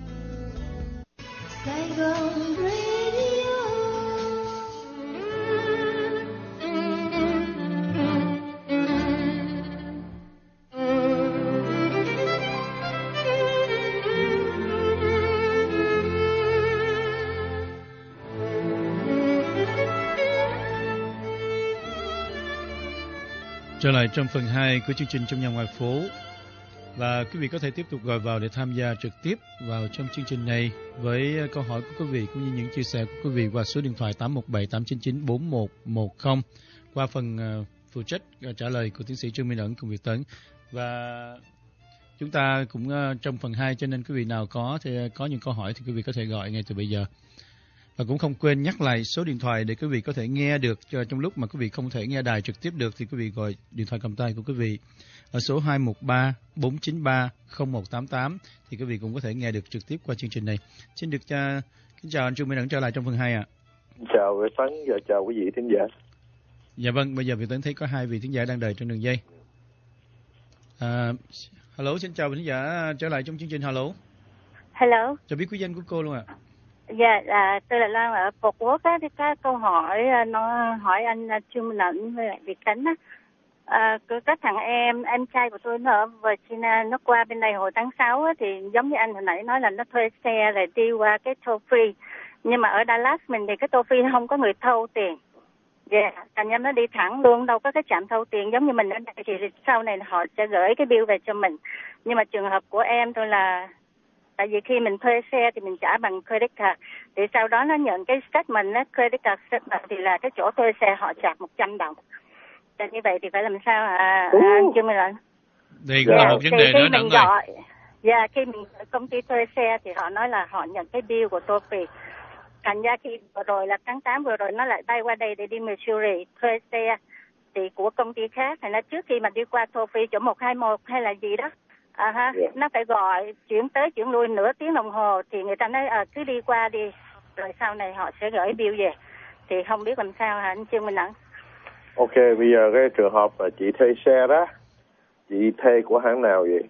Sài Gòn Radio. Trở lại trong phần hai của chương trình Trong Nhà Ngoài Phố. Và quý vị có thể tiếp tục gọi vào để tham gia trực tiếp vào trong chương trình này với câu hỏi của quý vị cũng như những chia sẻ của quý vị qua số điện thoại tám một bảy tám chín chín bốn một một không qua phần uh, phụ trách uh, trả lời của tiến sĩ Trương Minh Ẩn cùng Việt Tấn. Và chúng ta cũng uh, trong phần hai, cho nên quý vị nào có thì có những câu hỏi thì quý vị có thể gọi ngay từ bây giờ. Và cũng không quên nhắc lại số điện thoại để quý vị có thể nghe được trong lúc mà quý vị không thể nghe đài trực tiếp được thì quý vị gọi điện thoại cầm tay của quý vị ở số hai một ba bốn chín ba không một tám tám thì quý vị cũng có thể nghe được trực tiếp qua chương trình này. Xin được uh, kính chào anh Trương Minh Ẩn trở lại trong phần hai ạ. À. Chào Việt Tấn và chào quý vị thính giả. Dạ vâng, bây giờ Việt Tấn thấy có hai vị thính giả đang đợi trên đường dây. Uh, hello, xin chào thính giả trở lại trong chương trình. Hello. Hello. Cho biết quý danh của cô luôn ạ. À. Dạ, à, tôi là Loan ở Port Worth á, thì có câu hỏi nó hỏi anh Trương Minh Ẩn với lại Việt Tấn á. À, có thằng em em trai của tôi nó ở Virginia, nó qua bên này hồi tháng sáu á, thì giống như anh hồi nãy nói là nó thuê xe rồi đi qua cái toll free, nhưng mà ở Dallas mình thì cái toll free không có người thâu tiền, Dạ, yeah. Thành ra nó đi thẳng luôn, đâu có cái trạm thâu tiền giống như mình ở đây thì sau này họ sẽ gửi cái bill về cho mình. Nhưng mà trường hợp của em tôi là tại vì khi mình thuê xe thì mình trả bằng credit card, thì sau đó nó nhận cái statement á, credit card statement thì là cái chỗ thuê xe họ charge một trăm đồng. Thì như vậy thì phải làm sao à, à anh Trương Minh Luận? Đây cũng là một vấn đề nữa nặng rồi. Dạ, khi mình công ty thuê xe thì họ nói là họ nhận cái bill của toll free. Thành ra khi vừa rồi là tháng tám vừa rồi nó lại bay qua đây để đi Missouri thuê xe thì của công ty khác, thì nó trước khi mà đi qua toll free chỗ một hai một hay là gì đó à, ha, yeah. Nó phải gọi chuyển tới chuyển lui nửa tiếng đồng hồ thì người ta nói à, cứ đi qua đi rồi sau này họ sẽ gửi bill về. Thì không biết làm sao hả anh Trương Minh Ẩn? Ok, bây giờ cái trường hợp là chị thuê xe đó, chị thuê của hãng nào vậy?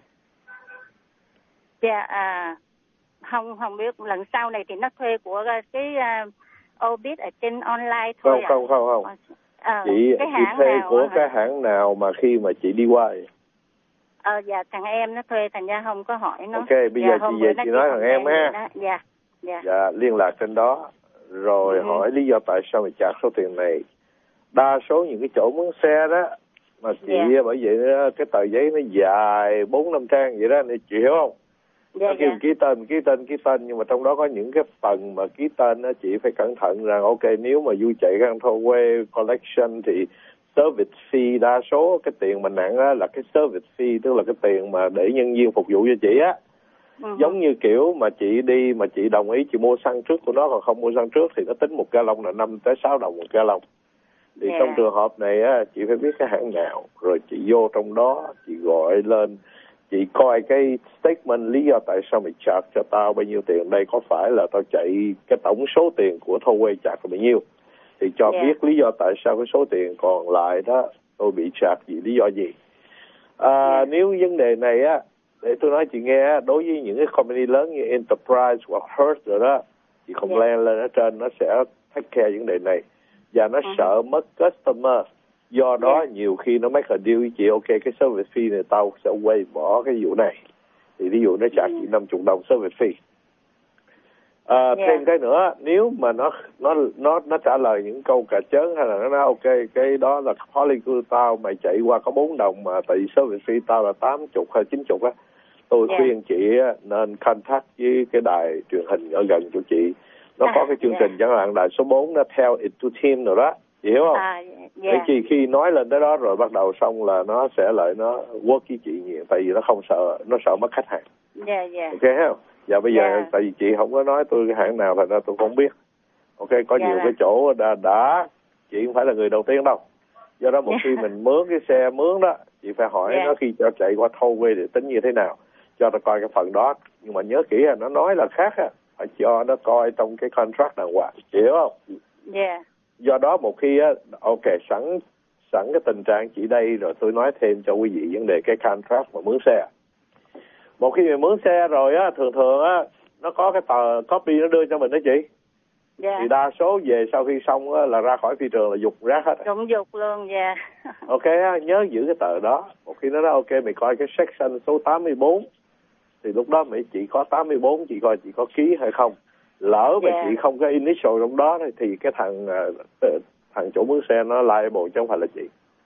Dạ, à, không không biết, lần sau này thì nó thuê của cái uh, Obit ở trên online thôi. Không, à? không, không, không. À, chị, cái chị thuê nào của hả? cái hãng nào mà khi mà chị đi qua vậy? Ờ, dạ, thằng em nó thuê, thành ra không có hỏi nó. Ok, bây giờ dạ, chị về chị nói thằng em ha. Dạ, dạ. Dạ, liên lạc trên đó, rồi ừ. hỏi lý do tại sao mày trả số tiền này. Đa số những cái chỗ mướn xe đó, mà chị, yeah. bởi vậy cái tờ giấy nó dài bốn năm trang vậy đó, chị hiểu không? Dạ, nó kêu yeah. ký tên, ký tên, ký tên, nhưng mà trong đó có những cái phần mà ký tên đó, chị phải cẩn thận rằng ok, nếu mà vui chạy cái tollway collection thì service fee, đa số cái tiền mà nặng đó là cái service fee, tức là cái tiền mà để nhân viên phục vụ cho chị á. Uh-huh. Giống như kiểu mà chị đi mà chị đồng ý chị mua xăng trước của nó, còn không mua xăng trước thì nó tính một gallon là năm tới sáu đồng một gallon. Thì yeah. trong trường hợp này á, chị phải biết cái hãng nào, rồi chị vô trong đó, chị gọi lên, chị coi cái statement lý do tại sao mày charge cho tao bao nhiêu tiền, đây có phải là tao chạy cái tổng số tiền của tollway charge là bao nhiêu, thì cho yeah. biết lý do tại sao cái số tiền còn lại đó tôi bị charge gì, lý do gì. À, yeah. Nếu vấn đề này á, để tôi nói chị nghe, đối với những cái company lớn như Enterprise hoặc Hertz rồi đó, chị không yeah. lên lên ở trên nó sẽ take care vấn đề này. Và nó uh-huh. sợ mất customer. Do đó yeah. nhiều khi nó make a deal với chị, ok cái service fee này tao sẽ quay bỏ cái vụ này. Thì ví dụ nó trả uh-huh. chị năm mươi đồng service fee. À, yeah. Thêm cái nữa, nếu mà nó nó nó nó trả lời những câu cà chớn hay là nó nói ok cái đó là policy của tao, mày chạy qua có bốn đồng mà tại vì service fee tao là tám mươi hay chín mươi á, tôi yeah. khuyên chị nên contact với cái đài truyền hình ở gần chỗ chị. Nó à, có cái chương yeah. trình chẳng hạn đài số bốn nó theo it to team rồi đó, chị hiểu không? À, yeah. Để chị khi nói lên tới đó rồi bắt đầu xong là nó sẽ lại nó work với chị nhiều, tại vì nó không sợ, nó sợ mất khách hàng. Yeah, yeah. Ok không? Dạ bây giờ yeah. tại vì chị không có nói tôi cái hãng nào thành ra tôi không biết. Ok, có yeah. nhiều cái chỗ đã, đã chị không phải là người đầu tiên đâu. Do đó một yeah. khi mình mướn cái xe mướn đó, chị phải hỏi yeah. nó khi cho chạy qua tollway để tính như thế nào, cho nó coi cái phần đó. Nhưng mà nhớ kỹ là nó nói là khác á, phải cho nó coi trong cái contract đàng hoàng, hiểu không? Yeah. Do đó một khi á, ok sẵn sẵn cái tình trạng chị đây rồi tôi nói thêm cho quý vị vấn đề cái contract mà mướn xe. Một khi mình mướn xe rồi á, thường thường á nó có cái tờ copy nó đưa cho mình đó chị. Yeah. Thì đa số về sau khi xong á là ra khỏi phi trường là dục rác hết. Cũng dục luôn, dạ. Yeah. Ok á, nhớ giữ cái tờ đó. Một khi nó nói ok mày coi cái section số tám mươi bốn thì lúc đó mày chỉ có tám mươi bốn, chị coi chị có ký hay không. Lỡ mà yeah. chị không có initial trong đó thì cái thằng thằng chủ mướn xe nó liable chứ không phải là chị.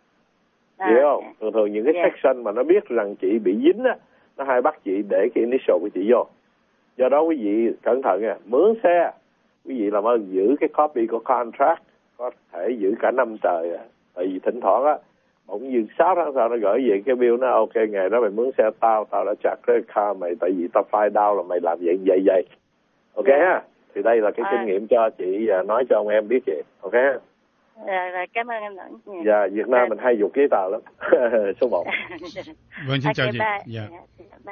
À, hiểu không? Yeah. Thường thường những cái yeah. section mà nó biết rằng chị bị dính á, nó hay bắt chị để cái initial của chị vô. Do đó quý vị cẩn thận nha, mướn xe quý vị làm ơn giữ cái copy của contract, có thể giữ cả năm trời à. Tại vì thỉnh thoảng á bỗng dưng sáu tháng sau nó gửi về cái bill nó ok ngày đó mày mướn xe tao, tao đã chặt cái car mày tại vì tao file down là mày làm vậy vậy vậy. Ok yeah. ha? Thì đây là cái à. kinh nghiệm cho chị và nói cho ông em biết vậy. Ok ha? Dạ, rồi, cảm ơn em. Dạ, Việt Nam mình hay dùng giấy tờ lắm. Số một. Vâng, xin chào chị. Dạ. Dạ.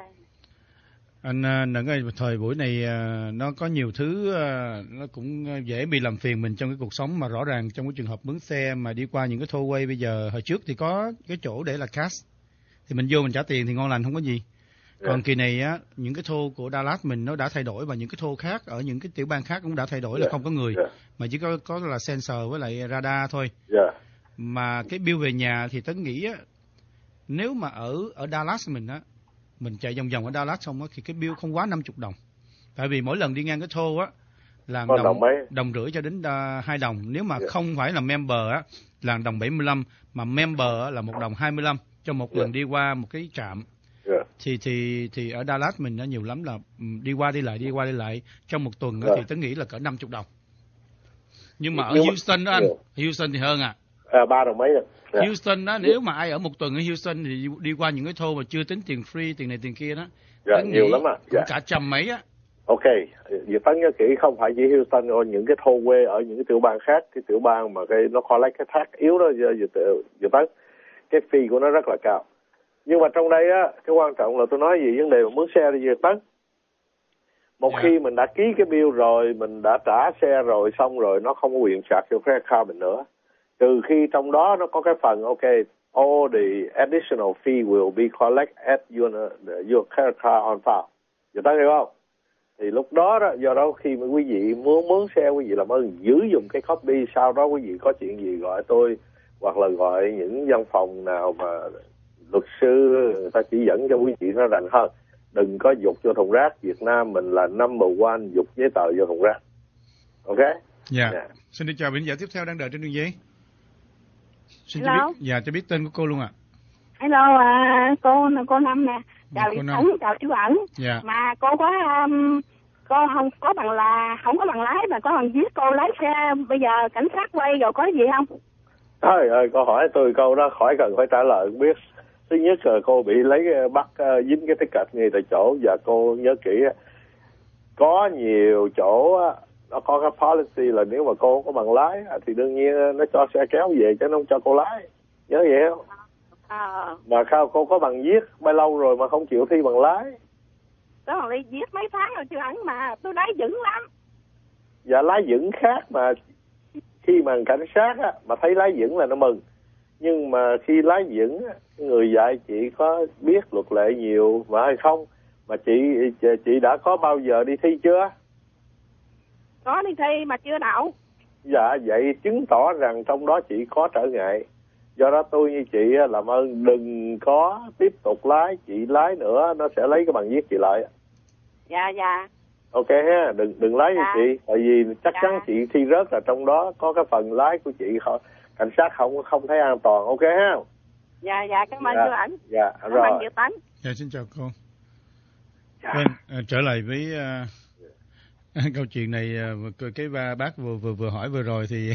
Anh Nẫn ơi, thời buổi này nó có nhiều thứ nó cũng dễ bị làm phiền mình trong cái cuộc sống, mà rõ ràng trong cái trường hợp mướn xe mà đi qua những cái tollway bây giờ, hồi trước thì có cái chỗ để là cash thì mình vô mình trả tiền thì ngon lành không có gì. Còn yeah. kỳ này á, những cái toll của Dallas mình nó đã thay đổi và những cái toll khác ở những cái tiểu bang khác cũng đã thay đổi yeah. là không có người yeah. mà chỉ có có là sensor với lại radar thôi. Yeah. Mà cái bill về nhà thì Tấn nghĩ á, nếu mà ở ở Dallas mình á, mình chạy vòng vòng ở Dallas xong á thì cái bill không quá năm mươi đồng. Tại vì mỗi lần đi ngang cái toll á là Có đồng, đồng mấy? đồng rưỡi cho đến uh, hai đồng. Nếu mà Yeah. không phải là member á, là đồng bảy mươi lăm, mà member á, là một đồng hai mươi lăm cho một Yeah. lần đi qua một cái trạm. Yeah. Thì thì thì ở Dallas mình nó nhiều lắm là um, đi qua đi lại đi qua đi lại trong một tuần á, Yeah. thì tớ nghĩ là cỡ năm mươi đồng. Nhưng mà ở Nhưng mà- Houston đó anh, Yeah. Houston thì hơn à. À, ba đồng mấy rồi. Yeah. Houston đó, nếu mà ai ở một tuần ở Houston thì đi, đi qua những cái toll mà chưa tính tiền free, tiền này tiền kia đó. Dạ, tớ nhiều nghĩ lắm à. cũng Dạ. cả trăm mấy á. Ok, Việt Tấn nhớ kỹ, không phải chỉ Houston, ở những cái thôn quê ở những cái tiểu bang khác, cái tiểu bang mà cái nó collect cái tax yếu đó, Việt Tấn, cái fee của nó rất là cao. Nhưng mà trong đây á, cái quan trọng là tôi nói gì vấn đề mà mướn xe đi Việt Tấn. Một Yeah. khi mình đã ký cái bill rồi, mình đã trả xe rồi, xong rồi, nó không có quyền charge cho credit card mình nữa. Trừ khi trong đó nó có cái phần, ok, all the additional fee will be collected at your, your credit card on file. Việt Tấn hiểu không? Thì lúc đó đó, do đó khi mà quý vị muốn mướn xe, quý vị làm ơn giữ dùng cái copy, sau đó quý vị có chuyện gì gọi tôi, hoặc là gọi những văn phòng nào mà luật sư người ta chỉ dẫn cho quý vị nó rành hơn. Đừng có dục cho thùng rác. Việt Nam mình là number one dục giấy tờ vô thùng rác. Ok? Dạ. Yeah. Xin được chào vị khán giả tiếp theo đang đợi trên đường dây. Xin cho Hello. biết, dạ cho biết tên của cô luôn ạ. Hello, à, cô cô Năm nè. Chào Cô Lý Năm. Tấn, chào chú Ẩn. Dạ. Mà cô có um, cô không có bằng là không có bằng lái mà có bằng viết cô lái xe, bây giờ cảnh sát quay rồi có gì không? Trời ơi, câu hỏi tôi câu đó khỏi cần phải trả lời, không biết. Thứ nhất là cô bị lấy bắt uh, dính cái ticket ngay tại chỗ, và cô nhớ kỹ, có nhiều chỗ nó có cái policy là nếu mà cô không có bằng lái thì đương nhiên nó cho xe kéo về chứ nó không cho cô lái. Nhớ vậy không? À, Mà sao cô có bằng viết bao lâu rồi mà không chịu thi bằng lái? có bằng đi viết mấy tháng rồi chú Ẩn mà tôi lái vững lắm. Dạ lái vững khác mà, khi mà cảnh sát á, mà thấy lái vững là nó mừng. Nhưng mà khi lái vững á, người dạy chị có biết luật lệ nhiều mà hay không? Mà chị chị đã có bao giờ đi thi chưa? Có đi thi mà chưa đậu. Dạ vậy chứng tỏ rằng trong đó chị có trở ngại. Do đó tôi như chị á, làm ơn đừng có tiếp tục lái, chị lái nữa nó sẽ lấy cái bằng viết chị lại. Dạ dạ. Ok ha, đừng đừng lái Dạ. như chị, tại vì chắc Dạ. chắn chị thi rớt là trong đó có cái phần lái của chị không, cảnh sát không không thấy an toàn, ok ha? Dạ dạ, cảm ơn Dạ. chú Ẩn. Dạ Cảm rồi. ơn Diệu Tấn. Dạ xin chào cô. Vâng, à, trở lại với uh, câu chuyện này, uh, cái ba bác vừa vừa vừa hỏi vừa rồi thì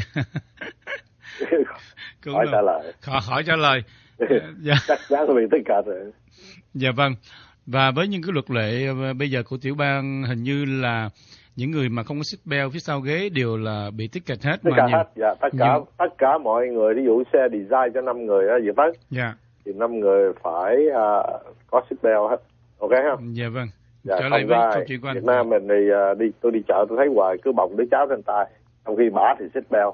cũng Hỏi là- trả lời. Hỏi, hỏi trả lời. Dạ. Chắc chắn là bị tất cả rồi. Dạ vâng. Và với những cái luật lệ ờ, bây giờ của tiểu bang hình như là những người mà không có seat belt phía sau ghế đều là bị ticket hết Tất mà cả nhiều. hết, dạ, tất cả nhiều- tất cả mọi người, ví dụ xe design cho năm người á, Diệu Tấn, Dạ. thì năm người phải uh, có seat belt hết, ok không? Dạ vâng. Dạ, Trở lại không với ra câu chuyện của anh. Việt Nam mình thì uh, đi tôi đi chợ tôi thấy hoài cứ bồng đứa cháu trên tay, trong khi bả thì seat belt.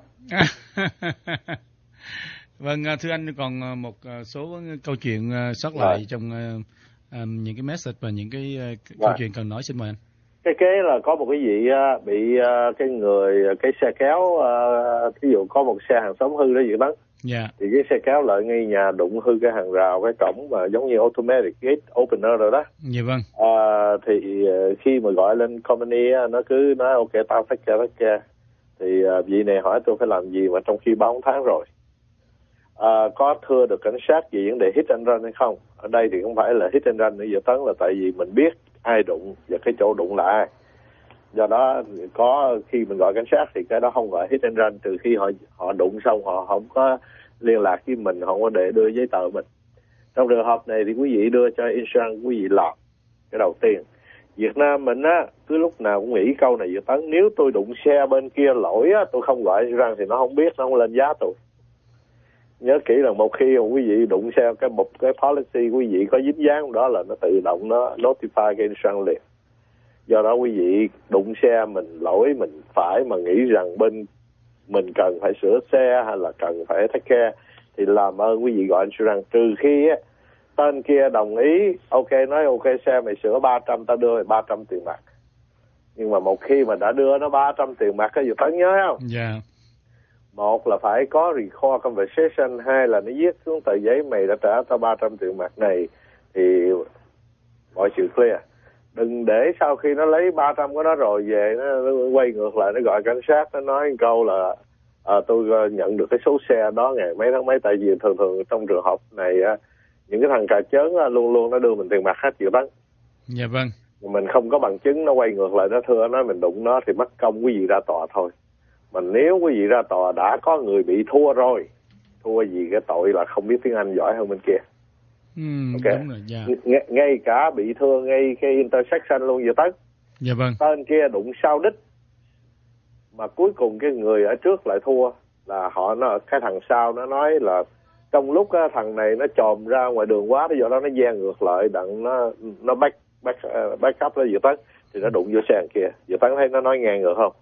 Vâng, à, thưa anh còn à, một à, số câu chuyện à, sót lại Rồi. trong à, à, những cái message và những cái à, c- Rồi. câu chuyện cần nói, xin mời anh. Cái kế là có một cái vị á, bị ờ, cái người cái xe kéo, ờ, ví dụ có một xe hàng xóm hư đó Diệu Tấn, Dạ. thì cái xe kéo lại ngay nhà đụng hư cái hàng rào, cái cổng mà giống như automatic gate opener rồi đó. Dạ vâng. À, thì uh, khi mà gọi lên company á, nó cứ nói ok tao take care take care, thì uh, vị này hỏi tôi phải làm gì mà trong khi bốn tháng rồi. À, có thưa được cảnh sát về vấn đề hit and run hay không? Ở đây thì không phải là hit and run nữa Diệu Tấn, là tại vì mình biết ai đụng và cái chỗ đụng là ai. Do đó có khi mình gọi cảnh sát thì cái đó không gọi hit and run, trừ khi họ họ đụng xong họ không có liên lạc với mình, họ không có để đưa giấy tờ mình. Trong trường hợp này thì quý vị đưa cho insurance quý vị làm cái đầu tiên. Việt Nam mình á cứ lúc nào cũng nghĩ câu này Việt Tấn, nếu tôi đụng xe bên kia lỗi á, tôi không gọi insurance thì nó không biết, nó không lên giá tôi. Nhớ kỹ là một khi quý vị đụng xe cái một cái policy quý vị có dính dáng đó là nó tự động nó notify cái insurance liền. Do đó quý vị đụng xe mình lỗi mình phải mà nghĩ rằng bên mình cần phải sửa xe hay là cần phải take care thì làm ơn quý vị gọi insurance, trừ khi á tên kia đồng ý, ok nói ok xe mày sửa ba trăm tao đưa mày ba trăm tiền mặt. Nhưng mà một khi mà đã đưa nó ba trăm tiền mặt cái gì Tấn nhớ không? Dạ. Một là phải có record conversation, hai là nó viết xuống tờ giấy mày đã trả tao ba trăm tiền mặt này thì mọi sự clear. Đừng để sau khi nó lấy ba trăm của nó rồi về, nó, nó quay ngược lại, nó gọi cảnh sát, nó nói một câu là à, tôi nhận được cái số xe đó ngày mấy tháng mấy. Tại vì thường thường trong trường hợp này á, những cái thằng cà chớn á, luôn luôn nó đưa mình tiền mặt hết Dự Tấn. Dạ vâng. Mình không có bằng chứng, nó quay ngược lại, nó thưa nói mình đụng nó thì mất công quý vị ra tòa thôi. Mà nếu quý vị ra tòa đã có người bị thua rồi, thua gì cái tội là không biết tiếng Anh giỏi hơn bên kia. Ừ, okay. Đúng rồi, dạ. Ng- ngay cả bị thương ngay cái intersection luôn Dự Tấn. Dạ vâng. Tên kia đụng sau đích mà cuối cùng cái người ở trước lại thua, là họ nó cái thằng sau nó nói là trong lúc á, thằng này nó chồm ra ngoài đường quá, do đó nó giang ngược lại, đặng nó nó back back uh, back up đó Dự Tấn, thì nó đụng vô xe kia. Dự Tấn thấy nó nói ngang ngược không?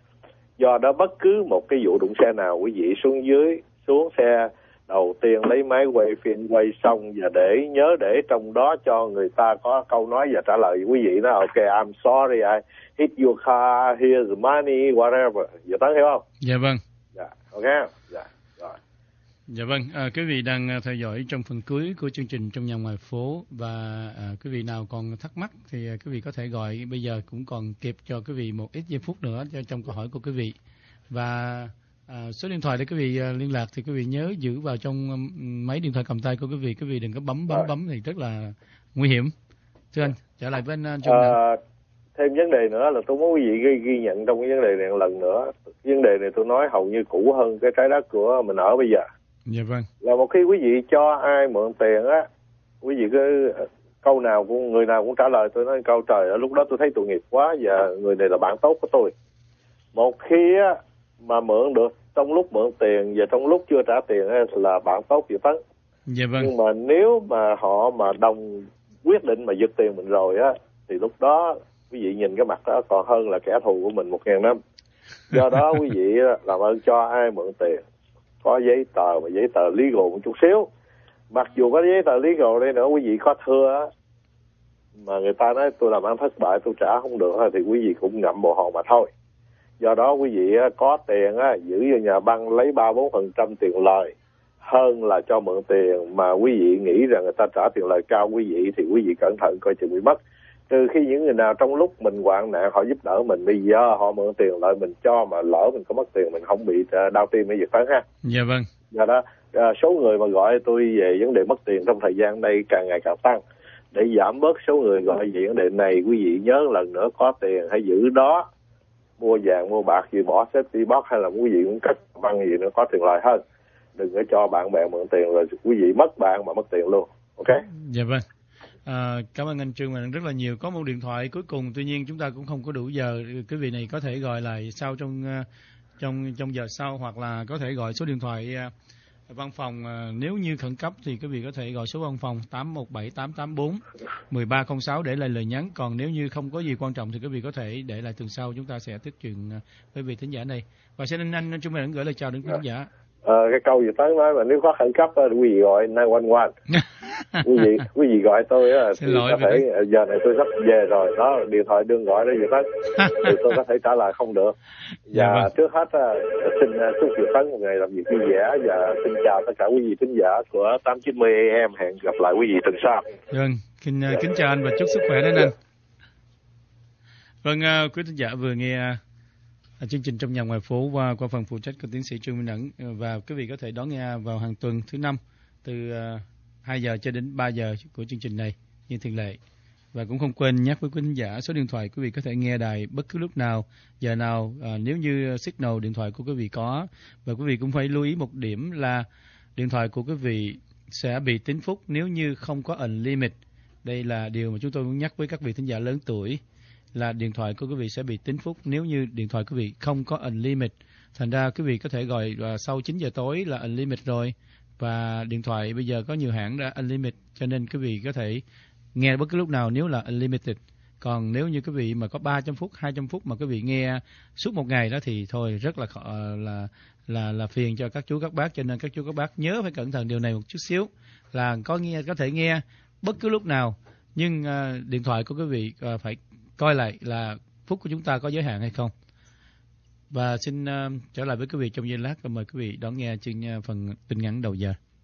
Do đó bất cứ một cái vụ đụng xe nào, quý vị xuống dưới xuống xe đầu tiên lấy máy quay phim quay xong, và để nhớ để trong đó cho người ta có câu nói và trả lời quý vị đó. Ok, I'm sorry, I hit your car, here's the money, whatever. Dự Tấn hiểu không? Dạ vâng. Dạ, ok. Dạ, rồi. Dạ vâng, à, quý vị đang theo dõi trong phần cuối của chương trình Trong Nhà Ngoài Phố, và à, quý vị nào còn thắc mắc thì à, quý vị có thể gọi, bây giờ cũng còn kịp cho quý vị một ít giây phút nữa cho trong câu hỏi của quý vị. Và à, số điện thoại để quý vị à, liên lạc thì quý vị nhớ giữ vào trong um, máy điện thoại cầm tay của quý vị, quý vị đừng có bấm bấm bấm thì rất là nguy hiểm. Thưa anh, trở lại với anh uh, Trung à, thêm vấn đề nữa là tôi muốn quý vị ghi, ghi nhận trong cái vấn đề này một lần nữa. Vấn đề này tôi nói hầu như cũ hơn cái trái đất của mình ở bây giờ. Dạ vâng. Là một khi quý vị cho ai mượn tiền á, quý vị cứ câu nào cũng người nào cũng trả lời tôi nói câu trời ở lúc đó tôi thấy tội nghiệp quá và người này là bạn tốt của tôi. Một khi á mà mượn được trong lúc mượn tiền và trong lúc chưa trả tiền á, là bạn tốt Dự Tấn. Dạ vâng. Nhưng mà nếu mà họ mà đồng quyết định mà giật tiền mình rồi á, thì lúc đó quý vị nhìn cái mặt đó còn hơn là kẻ thù của mình một ngàn năm. Do đó quý vị làm ơn cho ai mượn tiền có giấy tờ mà giấy tờ legal một chút xíu. Mặc dù có giấy tờ legal đây nữa, quý vị có thưa mà người ta nói tôi làm ăn thất bại, tôi trả không được thì quý vị cũng ngậm bồ hòn mà thôi. Do đó quý vị có tiền á, giữ vô nhà băng lấy ba bốn phần trăm tiền lời hơn là cho mượn tiền mà quý vị nghĩ rằng người ta trả tiền lời cao quý vị, thì quý vị cẩn thận coi chừng bị mất. Trừ khi những người nào trong lúc mình hoạn nạn họ giúp đỡ mình, bây giờ họ mượn tiền lại mình cho mà lỡ mình có mất tiền mình không bị đau tim hay gì hết ha. Dạ vâng. Do đó số người mà gọi tôi về vấn đề mất tiền trong thời gian đây càng ngày càng tăng. Để giảm bớt số người gọi về vấn đề này, quý vị nhớ lần nữa có tiền hãy giữ đó, mua vàng mua bạc gì bỏ safety box, hay là quý vị cũng cất băng gì nữa có tiền lời hơn. Đừng có cho bạn bè mượn tiền rồi quý vị mất bạn mà mất tiền luôn. Ok. Dạ vâng. À, cảm ơn anh Trương Mạnh rất là nhiều. Có một điện thoại cuối cùng, tuy nhiên chúng ta cũng không có đủ giờ. Quý vị này có thể gọi lại sau trong trong trong giờ sau, hoặc là có thể gọi số điện thoại uh, văn phòng. Uh, nếu như khẩn cấp thì quý vị có thể gọi số văn phòng tám một bảy tám tám bốn một ba không sáu để lại lời nhắn. Còn nếu như không có gì quan trọng thì quý vị có thể để lại tuần sau, chúng ta sẽ tiếp chuyện với vị thính giả này. Và xin anh anh Trương Mạnh gửi lời chào đến thính giả. Ờ, cái câu gì tới nói mà nếu có khẩn cấp đó, quý vị gọi chín một một. quý vị quý vị gọi tôi á thì có thể đó. Giờ này tôi sắp về rồi đó, điện thoại đương gọi đó gì tới thì tôi có thể trả lời không được. Và dạ vâng. Trước hết xin chúc Dự Tấn một ngày làm việc vui vẻ, và xin chào tất cả quý vị thính giả của tám chín mươi a em. Hẹn gặp lại quý vị tuần sau. Vâng, kính, dạ. kính chào anh và chúc sức khỏe đến anh. Vâng, uh, quý thính giả vừa nghe À, chương trình Trong Nhà Ngoài Phố qua qua phần phụ trách của tiến sĩ Trương Minh Ẩn, và quý vị có thể đón nghe vào hàng tuần thứ năm từ uh, hai giờ cho đến ba giờ của chương trình này như thường lệ. Và cũng không quên nhắc với quý khán giả số điện thoại quý vị có thể nghe đài bất cứ lúc nào, giờ nào, uh, nếu như signal điện thoại của quý vị có. Và quý vị cũng phải lưu ý một điểm là điện thoại của quý vị sẽ bị tính phúc nếu như không có unlimited. Đây là điều mà chúng tôi muốn nhắc với các vị thính giả lớn tuổi, là điện thoại của quý vị sẽ bị tính phúc nếu như điện thoại quý vị không có unlimited. Thành ra quý vị có thể gọi sau chín giờ tối là unlimited rồi, và điện thoại bây giờ có nhiều hãng đã unlimited, cho nên quý vị có thể nghe bất cứ lúc nào nếu là unlimited. Còn nếu như quý vị mà có ba trăm phút, hai trăm phút mà quý vị nghe suốt một ngày đó thì thôi rất là là là là phiền cho các chú các bác, cho nên các chú các bác nhớ phải cẩn thận điều này một chút xíu, là có nghe có thể nghe bất cứ lúc nào, nhưng uh, điện thoại của quý vị uh, phải coi lại là phút của chúng ta có giới hạn hay không. Và xin uh, trở lại với quý vị trong giây lát, và mời quý vị đón nghe chương uh, phần tin nhắn đầu giờ.